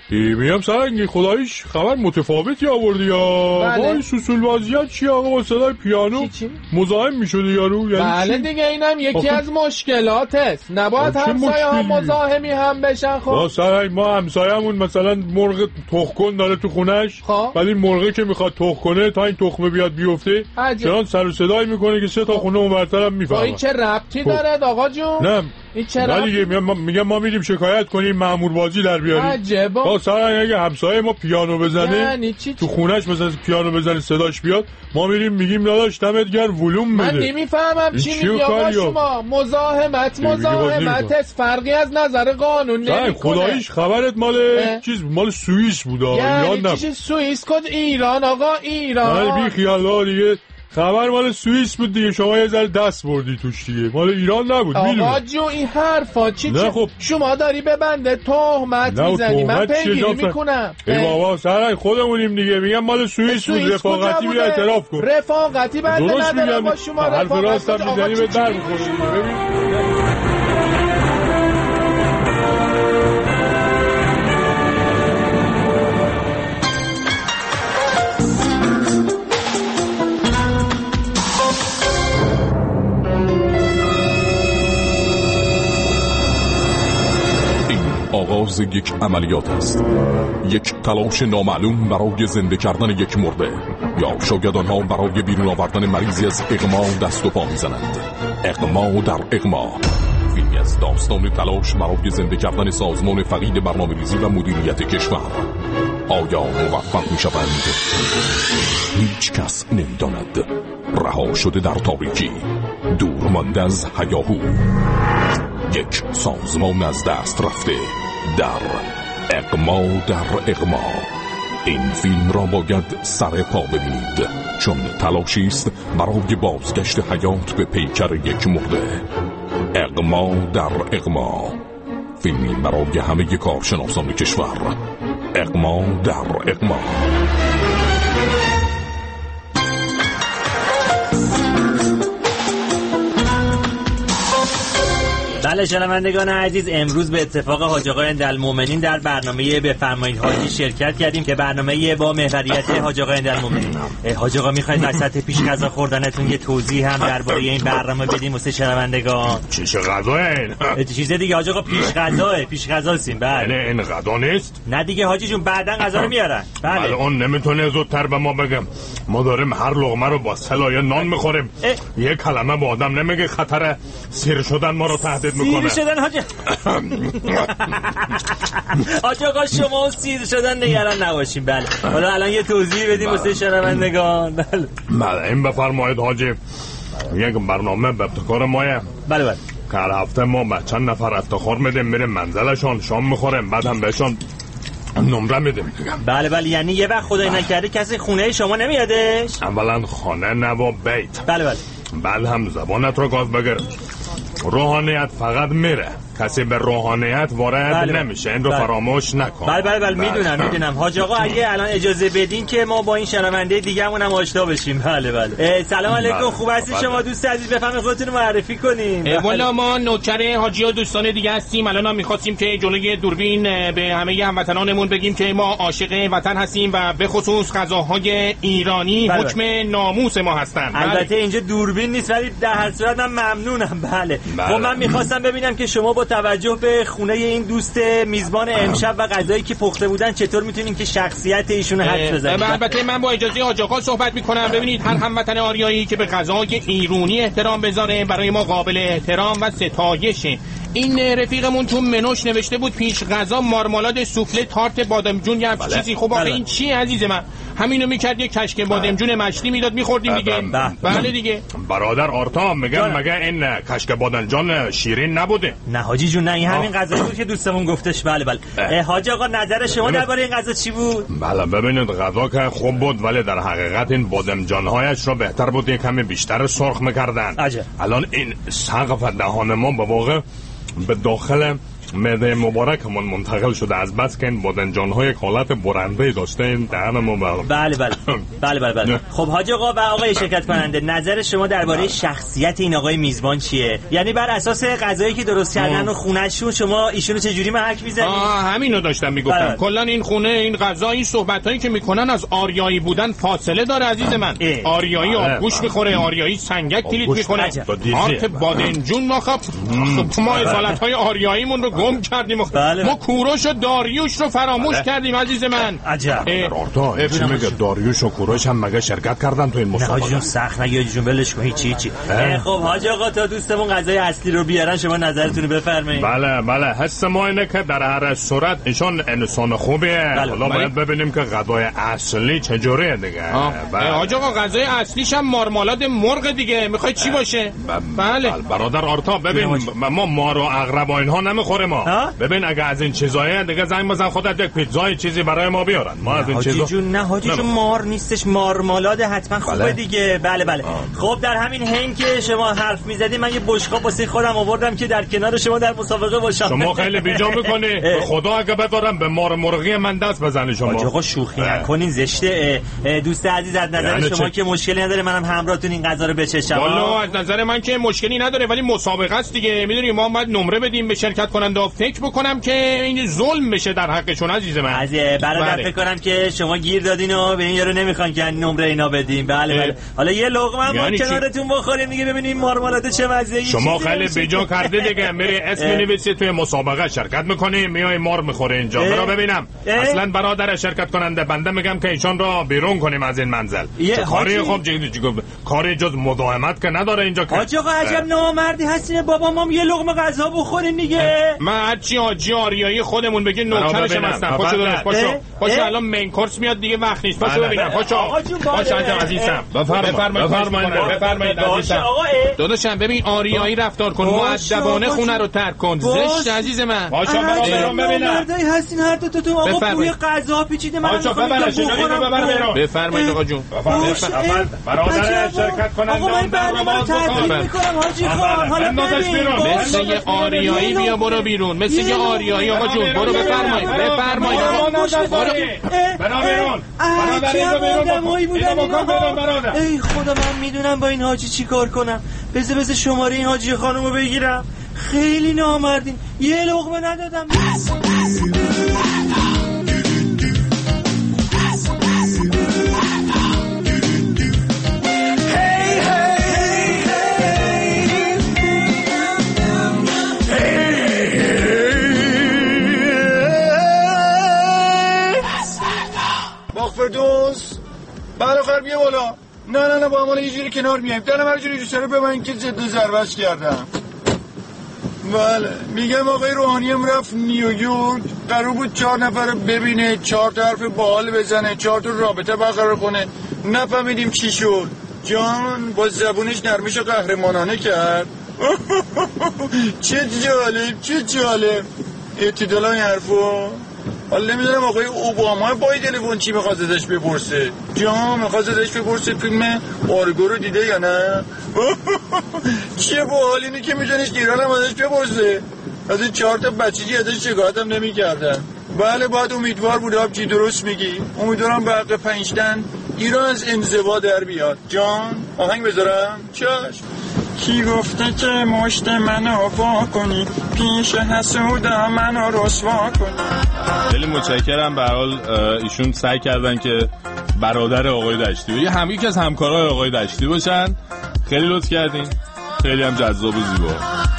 میگم سرنگی خداییش خبر متفاوتی آوردی یا بله. وای سوسول وضعیت چی آقا با صدای پیانو مزاحم میشده یارو یعنی بله چی؟ دیگه اینم یکی آخه... از مشکلات است نباید همسایه ها مزاحمی هم بشن. خب با سرنگ ما همسایه‌مون مثلا مرغ تخم کن داره تو خونش خب ولی مرغی که میخواد تخم کنه تا این تخمه بیاد بیفته چنان سر و صدایی میکنه که سه تا خونه اونورترم میفهمه. این چه ربطی داره آقا جون؟ نه این چرا؟ نه دیگه میگم ما, میگم ما میریم شکایت کنیم مأمور بازی در بیاریم. عجبا. با سرنگ اگه همسایه ما پیانو بزنه یعنی چی تو خونش مثلا پیانو بزنه صداش بیاد ما میریم میگیم داداش دمت گرم ولوم بده. من نمیفهمم چی میگی آقا شما. مزاحمت مزاحمت است فرقی از نظر قانون نمیکنه. خداییش خبرت مال اه؟ چیز مال سوئیس بود آقا. یعنی ایران چی سوئیس کد ایران آقا ایران. نه بی خیال دیگه خبر مال سوئیس بود دیگه شما یه ذره دست بردی توش دیگه مال ایران نبود. آقا جو این حرفا چی چی خب. شما داری به بنده تهمت میزنی من پیگیری میکنم. ای بابا سرنگ خودمونیم دیگه میگم مال سوئیس بود رفاقتی بیا اعتراف کن. رفاقتی بنده نداره با شما حرف راست هم میزنی به در میخوری ببین. آغاز یک عملیات است، یک تلاش نامعلوم برای زنده کردن یک مرده یا شاید آنها برای بیرون آوردن مریضی از اغما دست و پا میزنند. اغما در اغما، فیلمی از داستان تلاش برای زنده کردن سازمان فقید برنامه‌ریزی و مدیریت کشور. آیا موفق میشوند؟ هیچ کس نمیداند. رها شده در تاریکی، دور مانده از هیاهو، یک سازمان از دست رفته در اغما در اغما. این فیلم را باید سر پا ببینید چون تلاشی است برای بازگشت حیات به پیکر یک مرده. اغما در اغما، فیلمی برای همه کارشناسان کشور. اغما در اغما. بله شنوندگان عزیز، امروز به اتفاق حاج آقا عندالمؤمنین در برنامه بفرمایید حاجی شرکت کردیم که برنامه با محوریت حاج آقا عندالمؤمنین. حاج آقا میخواید وسط پیش غذا خوردنتون یه توضیح هم درباره این برنامه بدیم واسه شنوندگان؟ چیش غذاه این؟ چیز دیگه حاج آقا، پیش غذاه، پیش غذا سیم. بله این غذا نیست؟ نه دیگه حاجی جون، بعدن غذا رو میارن. بله الان نمیتونه زودتر به ما بگم. ما داریم هر لقمه رو با سلای نان میخوریم. یه کلمه با آدم نمیگه خطر سیر شدن ما رو تهدید میکنه. سیر شدن حاج حاج آقا شما سیر شدن نگران نباشین. بله حالا الان یه توضیح بدیم واسه شنوندگان. بله بله این بفرمایید حاجی. یک برنامه به ابتکار مایه. بله بله که هر هفته ما به چند نفر افتخار میدیم میریم منزلشان شام میخوریم بعد هم بهشون نمره میدیم. بله بله یعنی یه وقت خدای نکرده کسی خونه شما نمیادش؟ اولا خانه نه و بیت. بله بله بعد هم زبانت رو گاز بگیر. روحانیت فقط میره، کسی به روحانیت وارد بله نمیشه. این رو بله. فراموش نکن. بله بله بله میدونم میدونم حاج آقا. اگه الان اجازه بدین که ما با این شنونده دیگه‌مون هم آشنا بشیم. بله بله سلام علیکم. بله. خوب هستی بله. شما دوست عزیز بفرمایید خودتون رو معرفی کنین. والا ما نوکر حاجی و دوستان دیگه هستیم. الان هم می‌خواستیم که جلوی دوربین به همه هموطنانمون بگیم که ما عاشق وطن هستیم و به خصوص غذاهای ایرانی بله. حکم ناموس ما هستن. البته بله. اینجا دوربین نیست ولی در هر صورت من ممنونم. بله خب من می‌خواستم ببینم که شما با توجه به خونه این دوست میزبان امشب و غذایی که پخته بودن چطور میتونین که شخصیت ایشون حرف بزنید؟ البته من با اجازه حاج آقا صحبت میکنم. ببینید هر هموطن آریایی که به غذای ایرانی احترام بذاره برای ما قابل احترام و ستایشه. این رفیقمون تو منوش نوشته بود پیش غذا مارمالاد سوفله تارت بادمجون یا بله. چیزی. خب آخه این چی عزیز من؟ همینو میکرد یه کشک بادمجون مشتی میداد میخوردیم دیگه. بله دیگه برادر آرتا میگم مگه این کشک بادمجان شیرین نبوده؟ نه حاجی جون نه این همین غذایی بود که دوستمون گفتش. بله بله حاج آقا نظر شما درباره این غذا چی بود؟ بله ببینید غذا که خوب بود ولی در حقیقت این بادمجان‌هایش رو بهتر بود یه کمی بیشتر سرخ میکردن. الان این سقف دهان ما به واقع به داخل معده مبارکمون منتقل شده از بس که این بادنجان‌ها یک حالت برنده داشته این دهنمون بله بله بله بله بله بله. خب حاج آقا و آقای شرکت کننده، نظر شما درباره شخصیت این آقای میزبان چیه؟ یعنی بر اساس غذایی که درست کردن و خونه‌شون شما ایشونو چه جوری محک می‌زنید؟ آه همینو داشتم میگفتم. کلا این خونه، این غذا، این صحبتایی که میکنن از آریایی بودن فاصله داره عزیز من. آریایی آبگوش میخوره، آریایی سنگک تلیت میکنه. آرت بادنجون ما خب ما اصالت‌های آریاییمون رو گم کردیم. ما کوروش و داریوش رو فراموش کردیم عزیز من. عجب. آرتا چی میگه؟ داریوش و کوروش هم مگه شرکت کردن تو این مسابقه؟ نه حاجی سخت نگی جون، ولش کن هیچی هیچی. خب حاج آقا تا دوستمون غذای اصلی رو بیارن شما نظرتون رو بفرمایید. بله بله، حس ما اینه که در هر صورت ایشون انسان خوبیه. حالا باید ببینیم که غذای اصلی چجوریه دیگه. بله حاج آقا غذای اصلیش هم مارمالاد مرغ دیگه. میخوای چی باشه؟ بله برادر آرتا ببین ما مار و عقرب و اینها نمیخوریم ما. ببین اگه از این چیزایه دیگه زنگ بزن خودت یک پیتزای چیزی برای ما بیارن. ما از این چیزا جون نه حاجی جون مار نیستش، مارمالاد حتما خوبه بله. دیگه بله بله. خب در همین هنگ که شما حرف میزدی من یه بشقاب واسه خودم آوردم که در کنار شما در مسابقه باشم. شما خیلی بیجا میکنی. خدا اگه بذارم به مار مرغی من دست بزنی شما. آقا شوخی نکنین زشته. دوست عزیز از نظر یعنی شما چه؟ که مشکلی نداره منم همراهتون این غذا رو بچشم؟ والا از نظر من که مشکلی نداره، ولی مسابقه است دیگه. میدونی ما باید نمره بدیم به شرکت کننده. فکر بکنم که این ظلم بشه در حقشون عزیز من. از برادر فکر کنم که شما گیر دادین و به این یارو نمیخوان که نمره اینا بدیم. بله بله. حالا یه لقمه ما کنارتون بخوریم دیگه ببینیم مارمالاد چه مزه‌ای. شما خیلی بیجا کرده دیگه. میری اسم می‌نویسی توی مسابقه شرکت می‌کنی، میای مار می‌خوره اینجا. برو ببینم. اصلا برادر شرکت کننده بنده میگم که ایشون را بیرون کنیم از این منزل. کاری خوب کاری جز مداومت که نداره اینجا که. حاج آقا عجب نامردی هستین بابا، ما یه لقمه غذا بخورین دیگه. من هرچی حاجی آریایی خودمون بگه نوکرشم هستم. پاشو داداش پاشو. پاشو الان مین کورس میاد دیگه وقت نیست. پاشو ببینم. پاشو. پاشو عزیزم. بفرمایید بفرمایید بفرمایید عزیزم. داداشم ببین آریایی رفتار کن، مؤدبانه خونه رو ترک کن. زشت عزیز من. پاشو برام ببینم. مردای هستین هر دو تا تو آقا بوی غذا پیچیده من میخوام بخورم. بفرمایید آقا جون. برادر شرکت کننده آقا من برنامه رو تعطیل میکنم حاجی خان. حالا ببین مثل یه آریایی بیا برو بیرون. مثل یه آریایی آقا جون برو بفرمایید بفرمایید برو بیرون. برادر ای خدا من میدونم با این حاجی چی کار کنم. بذار بذار شماره این حاجی خانومو بگیرم. خیلی نامردین، یه لقمه ندادم. فردوس برآخر بیا بالا. نه نه نه با همون یه جوری کنار میایم. دلم هر جوری دوست داره به من که ضد ضربش کردم. بله میگم آقای روحانیم رفت نیویورک، قرار بود چهار نفر رو ببینه، چهار تا حرف باحال بزنه، چهار تا رابطه برقرار کنه. نفهمیدیم چی شد. جان با زبونش نرمش و قهرمانانه کرد. چه جالب چه جالب اعتدال این حرفو. حالا نمیدونم آقای اوباما با تلفن چی میخواد ازش بپرسه. جان میخواد ازش بپرسه فیلم آرگو رو دیده یا نه. چیه با حال اینی که میتونیش ایران هم ازش بپرسه. از این چهار تا بچگی ازش شکایت هم نمی کردن. بله باید امیدوار بود. آبجی درست میگی. امیدوارم به حق پنجتن ایران از انزوا در بیاد. جان آهنگ بذارم؟ چشم. کی گفته که مشت منو وا کنی، پیش حسودا منو رسوا کنی. خیلی متشکرم. به هر حال ایشون سعی کردن که برادر آقای دشتی یا هم یکی از همکارای آقای دشتی باشن. خیلی لطف کردین. خیلی هم جذاب و زیبا.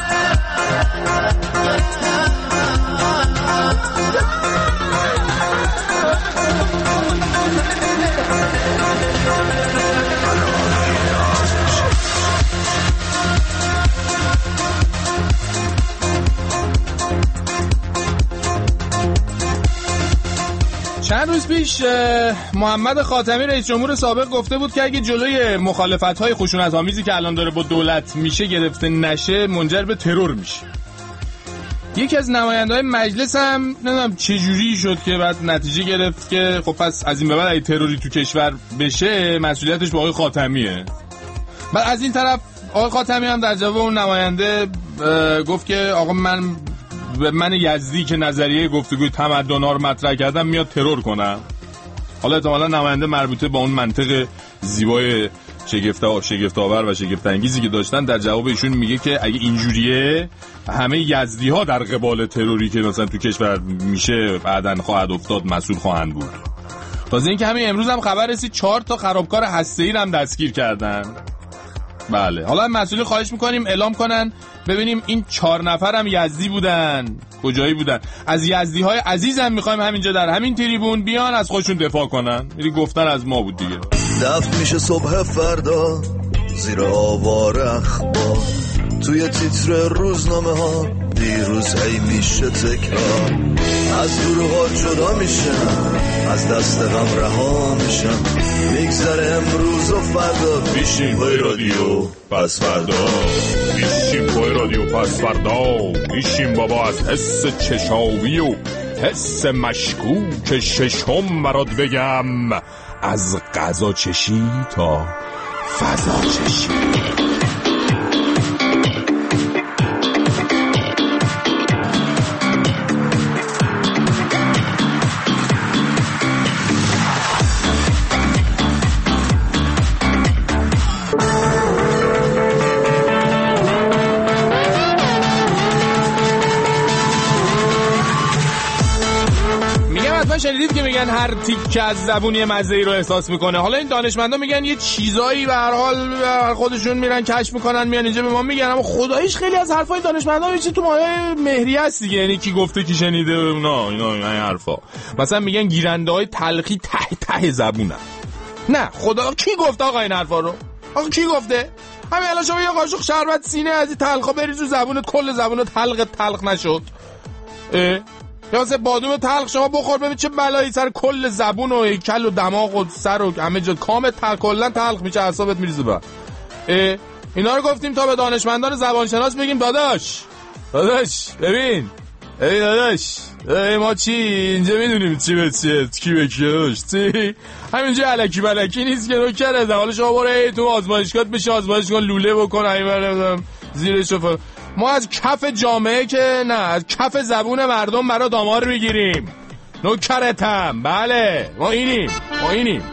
چند روز پیش محمد خاتمی رئیس جمهور سابق گفته بود که اگه جلوی مخالفت‌های خشونت‌آمیزی که الان داره با دولت میشه گرفته نشه منجر به ترور میشه. یکی از نماینده‌های مجلس هم نمیدونم چه جوری شد که بعد نتیجه گرفت که خب پس از این به بعد اگه تروری تو کشور بشه مسئولیتش با آقای خاتمیه. بعد از این طرف آقای خاتمی هم در جواب اون نماینده گفت که آقا من من یزدی که نظریه گفتگوی تمدن‌ها رو مطرح کردم میاد ترور کنم؟ حالا احتمالاً نماینده مربوطه با اون منطق زیبای شگفت شگفت‌آور و شگفت انگیزی که داشتن در جواب ایشون میگه که اگه اینجوریه همه یزدی‌ها در قبال تروری که مثلا تو کشور میشه بعداً خواهد افتاد مسئول خواهند بود. تازه اینکه همین امروز هم خبر رسید چهار تا خرابکار هسته‌ای رو هم دستگیر کردن. بله، حالا مسئول خواهش میکنیم اعلام کنن ببینیم این چهار نفر هم یزدی بودن، کجایی بودن. از یزدی های عزیزم میخوایم همینجا در همین تریبون بیان از خودشون دفاع کنن. میری گفتن از ما بود دیگه. دفت میشه صبح فردا زیر آوار اخبار، توی تیتر روزنامه ها دیروز هی میشه تکرار. از گروه ها جدا میشن، از دست غم رها میشن، میگذره امروز و فردا. بیشیم پای رادیو پس فردا، بیشیم پای رادیو پس فردا، بیشیم بابا از حس چشاوی و حس مشکوک ششم برات بگم، از غذا چشی تا فضا چشی. شنیدید که میگن هر تیکه از زبونی مزه‌ای رو احساس میکنه. حالا این دانشمندا میگن یه چیزایی به هر حال خودشون میرن کشف میکنن میان اینجا به ما میگن، اما خداییش خیلی از حرفای دانشمندا میشه تو مایه مهریه است دیگه. یعنی کی گفته کی شنیده اونا اینا این حرفا. مثلا میگن گیرنده‌های تلخی ته ته زبونن. نه خدا کی گفته آقا این حرفا رو؟ آقا کی گفته؟ همین الان شما یه قاشق شربت سینه از این تلخا بریز رو زبونت، کل زبونت تلخ تلخ نشد؟ اه؟ یا سه بادوم تلخ شما بخور ببین چه بلایی سر کل زبون و هیکل و دماغ و سر و همه جا کامل تلخ، کلا تلخ میشه، اعصابت میریزه. بعد اینا رو گفتیم تا به دانشمندان زبانشناس بگیم داداش داداش ببین ای داداش ای ما چی اینجا میدونیم چی به چیه کی به کیه چی همینجا الکی بلکی نیست که رو کرده. حالا شما برو تو آزمایشگاه بشه آزمایش کن لوله بکن همین زیرش رو. ما از کف جامعه که نه از کف زبون مردم برای دامار میگیریم. نوکرتم. بله ما اینیم ما اینیم.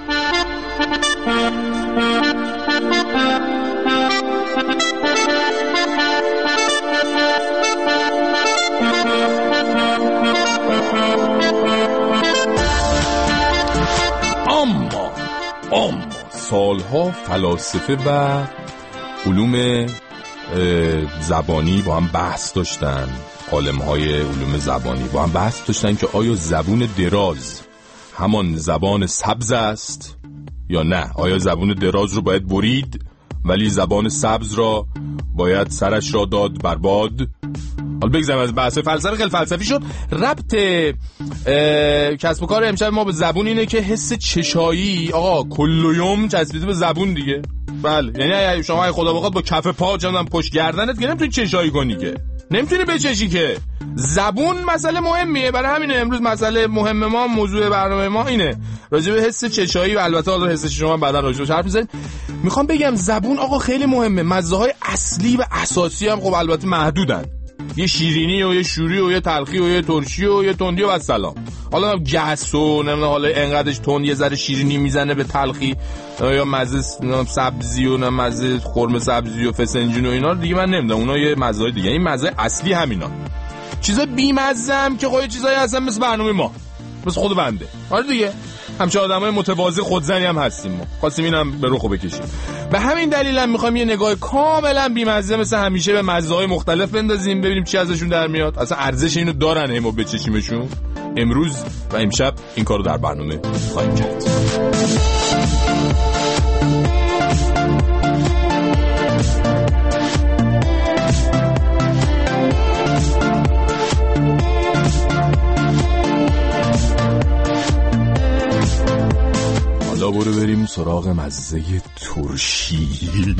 اما اما سالها فلاسفه و علوم زبانی با هم بحث داشتن، عالم‌های علوم زبانی با هم بحث داشتن که آیا زبون دراز همان زبان سبز است یا نه. آیا زبون دراز رو باید برید ولی زبان سبز را باید سرش را داد برباد. حالا بگذاریم از بحث فلسفه خیلی فلسفی شد. ربط کسب و کار امشب ما به زبون اینه که حس چشایی آقا کلیوم چسبیده به زبون دیگه. بله یعنی شما خدا بخواد با کف پا چندان پشت گردنت که نمیتونی چشایی کنی، که نمیتونی بچشی، که زبون مسئله مهمیه. برای همینه امروز مسئله مهم ما، موضوع برنامه ما اینه راجع به حس چشایی و البته حالا حس شما بعدا راجع بهش حرف می‌زنیم. میخوام بگم زبون آقا خیلی مهمه. مزه‌های اصلی و اساسی هم خب البته محدودن. یه شیرینی و یه شوری و یه تلخی و یه ترشی و یه تندی و سلام. حالا گس و نمیدونم حالا انقدرش تند یه ذره شیرینی میزنه به تلخی یا مزه سبزی و نه مزه خرم سبزی و فسنجون و اینا دیگه من نمیدونم. اونا یه مزه‌های دیگه. این مزه اصلی همینا. چیزا بی‌مزه هم که خود چیزایی هستن مثل برنامه ما، مثل خود بنده. آره دیگه همچه آدمای متواضع خودزنی هم هستیم ما. خواستیم اینم به رخو بکشیم. به همین دلیل هم میخوایم یه نگاه کاملا بی‌مزه مثل همیشه به مزه‌های مختلف بندازیم ببینیم چی ازشون در میاد. اصلا ارزش اینو دارن همو بچشیمشون. امروز و امشب این کارو در برنامه خواهیم کرد. حالا برو بریم سراغ مزه ترشی.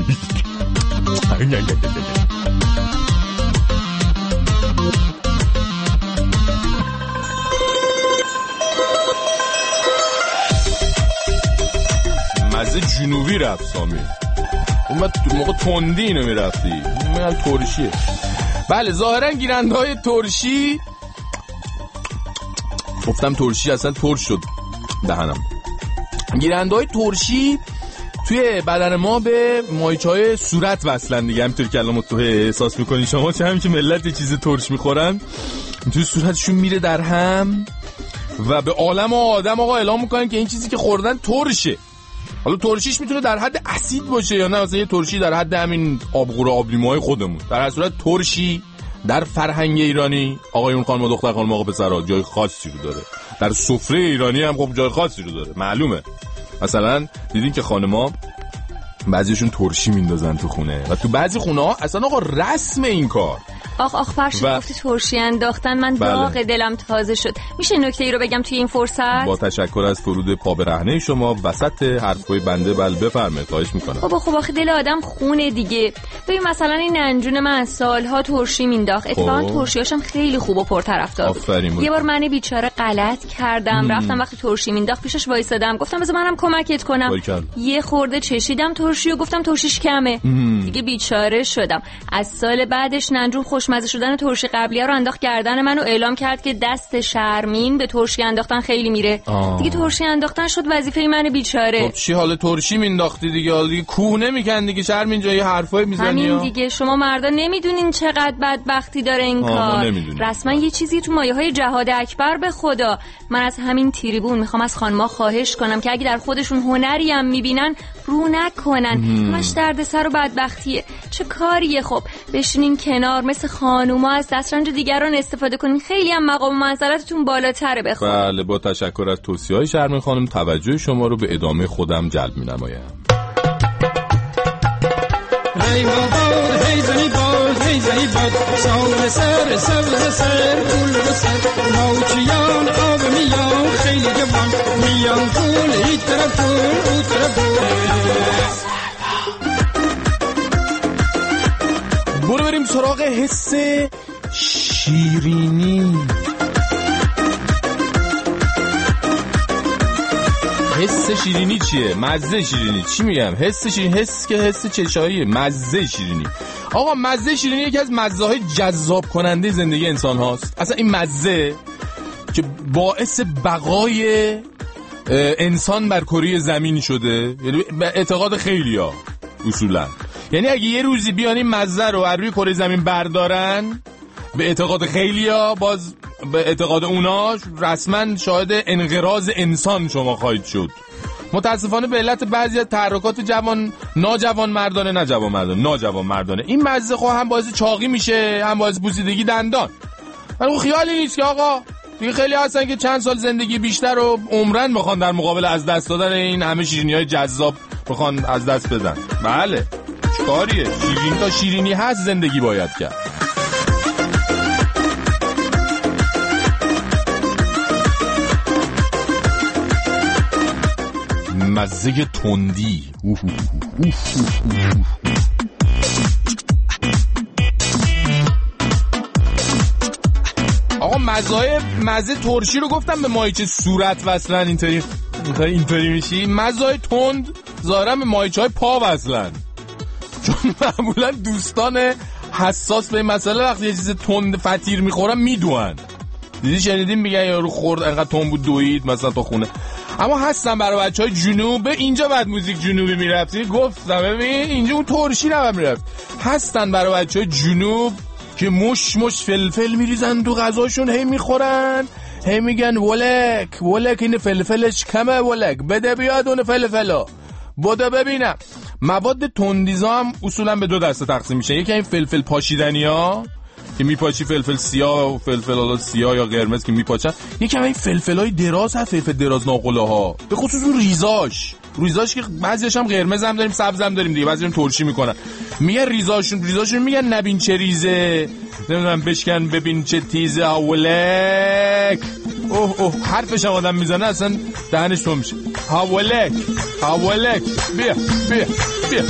مزه جنوبی رفت سامی. اون بعد موقع تندی اینو میرفتی. من ترشیه. بله ظاهرا گیرنده‌های ترشی، گفتم ترشی اصلا ترش شد دهنم. گیرنده‌های ترشی توی بدن ما به مایچه‌های صورت وصلن دیگه، همینطور که الان تو احساس می‌کنی شما چه همین که ملت یه چیز ترش می‌خورن توی صورتشون میره در هم و به عالم و آدم آقا اعلام می‌کنن که این چیزی که خوردن ترشه. حالا ترشیش میتونه در حد اسید باشه یا نه مثلا یه ترشی در حد همین آبغور آبلیموهای خودمون. در هر صورت ترشی در فرهنگ ایرانی آقایون خانم و دختر خانم آقا پسرها جای خاصی رو داره. در سفره ایرانی هم خب جای خاصی رو داره، معلومه. مثلا دیدین که خانم‌ها بعضیشون ترشی میندازن تو خونه و تو بعضی خونه‌ها اصلا آقا رسم این کار. آخ آخ فرشید و... گفتی ترشی انداختن، من بله. داغ دلم تازه شد. میشه نکته ای رو بگم توی این فرصت؟ با تشکر از فرود پا به رهنه شما وسط حرفای بنده. بله بفرمایید، خواهش میکنم. بابا خب آخه دل آدم خونه دیگه. ببین مثلا این ننجون من سالها ترشی مینداخت، اتفاقا ترشیاشم خیلی خوب و پرطرفدار بود. یه بار من بیچاره غلط کردم مم. رفتم وقتی ترشی مینداخت پیشش وایسادم، گفتم بذار منم کمکت کنم. بایکل. یه خورده چشیدم ترشی و گفتم ترشیش کمه مم. دیگه بیچاره شدم. از سال بعدش ننجون خوشمزه شدن ترشی قبلیه رو انداخت گردن منو، اعلام کرد که دست شرمین به ترشی انداختن خیلی میره. آه. دیگه ترشی انداختن شد وظیفه من بیچاره. خب چی حالا ترشی مینداختی دیگه، حالا دیگه کوه نمیکن دیگه، شرمین جای حرفای میزنی. همین دیگه، شما مردا نمیدونین چقدر بدبختی داره این کار. رسما یه چیزی تو مایه‌های جهاد اکبر به خدا. من از همین تریبون میخوام از خانم‌ها خواهش کنم که اگه در خودشون هنری هم میبینن رو نکنن، همش دردسر و بدبختیه. چه کاریه؟ خب بشینین کنار مثل خانوما از دسترنج دیگران استفاده کنین، خیلی هم مقام و منزلتتون بالاتره. بخوام بله با تشکر از توصیه‌های شرمین خانم توجه شما رو به ادامه خودم جلب می‌نمایم. هی باد هی زنی باد هی زنی باد سال سر سبز سر گل بسر موچیان آب میان خیلی جوان میان گل این طرف گل اون طرف گل. برو بریم سراغ حس شیرینی. حس شیرینی چیه؟ مزه شیرینی. چی میگم؟ حس شیرینی، حس که حس چشاییه، مزه شیرینی. آقا مزه شیرینی یکی از مزه های جذاب کننده زندگی انسان هاست. اصلا این مزه که باعث بقای انسان بر کره زمین شده، یعنی به اعتقاد خیلیا اصولا، یعنی اگه یه روزی بیان این مزه رو از روی کره زمین بردارن، به اعتقاد خیلیا، باز به اعتقاد اونا رسما شاهد انقراض انسان شما خواهید شد. متاسفانه به علت بعضی از تحرکات جوان ناجوان مردانه نجوان مردانه ناجوان مردانه این مزه خو هم باعث چاقی میشه، هم باعث بوسیدگی دندان. ولی خیالی نیست که آقا دیگه خیلی هستن که چند سال زندگی بیشتر رو عمرن بخوان در مقابل از دست دادن این همه شیرینی‌های جذاب بخوان از دست بدن. بله چیکاریه؟ شیرین تا شیرینی هست زندگی باید کرد. مزه تندی. اوه اوه اوه اوه. آقا مزه مزه ترشی رو گفتم به مایچه صورت وصلن، اینطوری اینطوری اینطوری میشی. مزه تند ظاهرا به مایچه های پا وصلن، چون معمولا دوستان حساس به این مسئله وقتی یه چیز تند فطیر میخورن میدوئن. دیدی شنیدین میگن یارو خورد انقدر تند بود دوید مثلا تا خونه. اما هستن برای بچهای جنوب، اینجا بعد موزیک جنوبی میرفتی گفتم ببین اینجا اون ترشی نباید میرفت. هستن برای بچهای جنوب که مش مش فلفل میریزن تو غذاشون، هی میخورن هی میگن ولک ولک این فلفلش کمه، ولک بده بیاد اون فلفلا بده ببینم. مواد تندیزا هم اصولا به دو دسته تقسیم میشه. یکی این فلفل پاشیدنی ها که میپاچی، فلفل سیاه و فلفل حالا سیاه یا قرمز که میپاچن. یکی هم این فلفلای دراز ها، فلفل دراز ناقله ها، به خصوص اون ریزاش ریزاش که بعضیش هم قرمز هم داریم سبز هم داریم دیگه، بعضیش هم ترشی میکنن. میگن ریزاشون ریزاشون میگن نبین چه ریزه، نمیدونم بشکن ببین چه تیزه، هاولک. اوه اوه حرفش هم آدم میزنه اصلا دهنش تو میشه. هاولک هاولک بیا بیا بیا.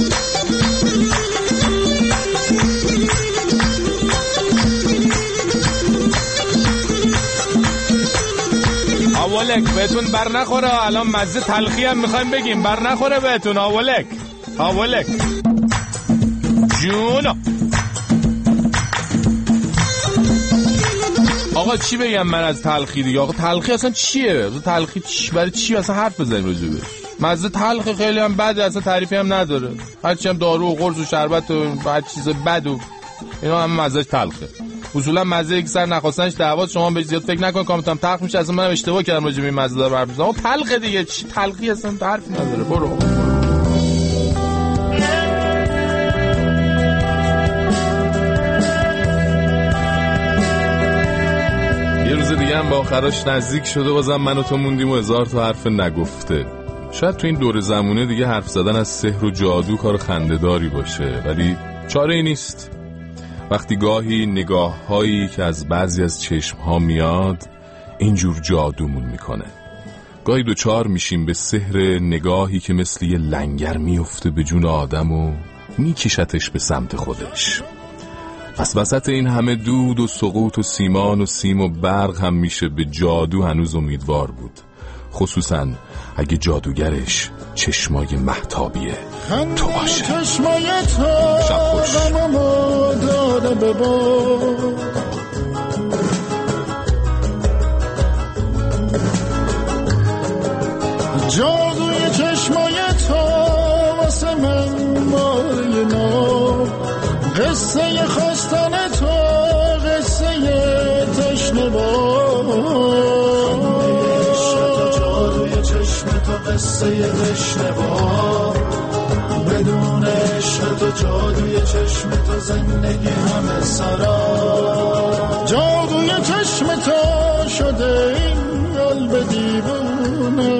هاولک بهتون بر نخوره، الان مزه تلخی هم میخوایم بگیم، بر نخوره بهتون. هاولک هاولک جونو آقا چی بگم من از تلخی دیگه؟ آقا تلخی اصلا چیه؟ تلخی چی؟ برای چی اصلا حرف بزنیم راجع بهش؟ مزه تلخ خیلی هم بده، اصلا تعریفی هم نداره. هرچی هم دارو و قرص و شربت و هر چیز بد و اینا هم مزهش تلخه. اصولا مزه یک سر نخواستنش دعواست. شما به زیاد فکر نکن کامتام تلخ میشه. اصلا منم اشتباه کردم راجع به این مزه دار حرف بزنم. اون تلخه دیگه، چی تلخی اصلا حرفی نداره. برو یه روز دیگه هم با آخراش نزدیک شده، بازم من و تو موندیم و هزار تا حرف نگفته. شاید تو این دور زمونه دیگه حرف زدن از سحر و جادو کار خنده‌داری باشه، ولی چاره ای نیست. وقتی گاهی نگاه هایی که از بعضی از چشم ها میاد اینجور جادومون میکنه. گاهی دوچار میشیم به سحر نگاهی که مثل یه لنگر میفته به جون آدم و میکشتش به سمت خودش. پس وسط این همه دود و سقوط و سیمان و سیم و برق هم میشه به جادو هنوز امیدوار بود، خصوصا اگه جادوگرش چشمای مهتابیه تو باشه. چشمای تو غممو داده به باد، جادوی چشمای تو واسه من ماره نو، قصه خواستن تو قصه تشنه باد، جادوی چشم تو قصه تشنه باد، بدون عشق تو جادوی چشم تو زندگی همه سرا، جادوی چشم تو شده این قلب دیوونه.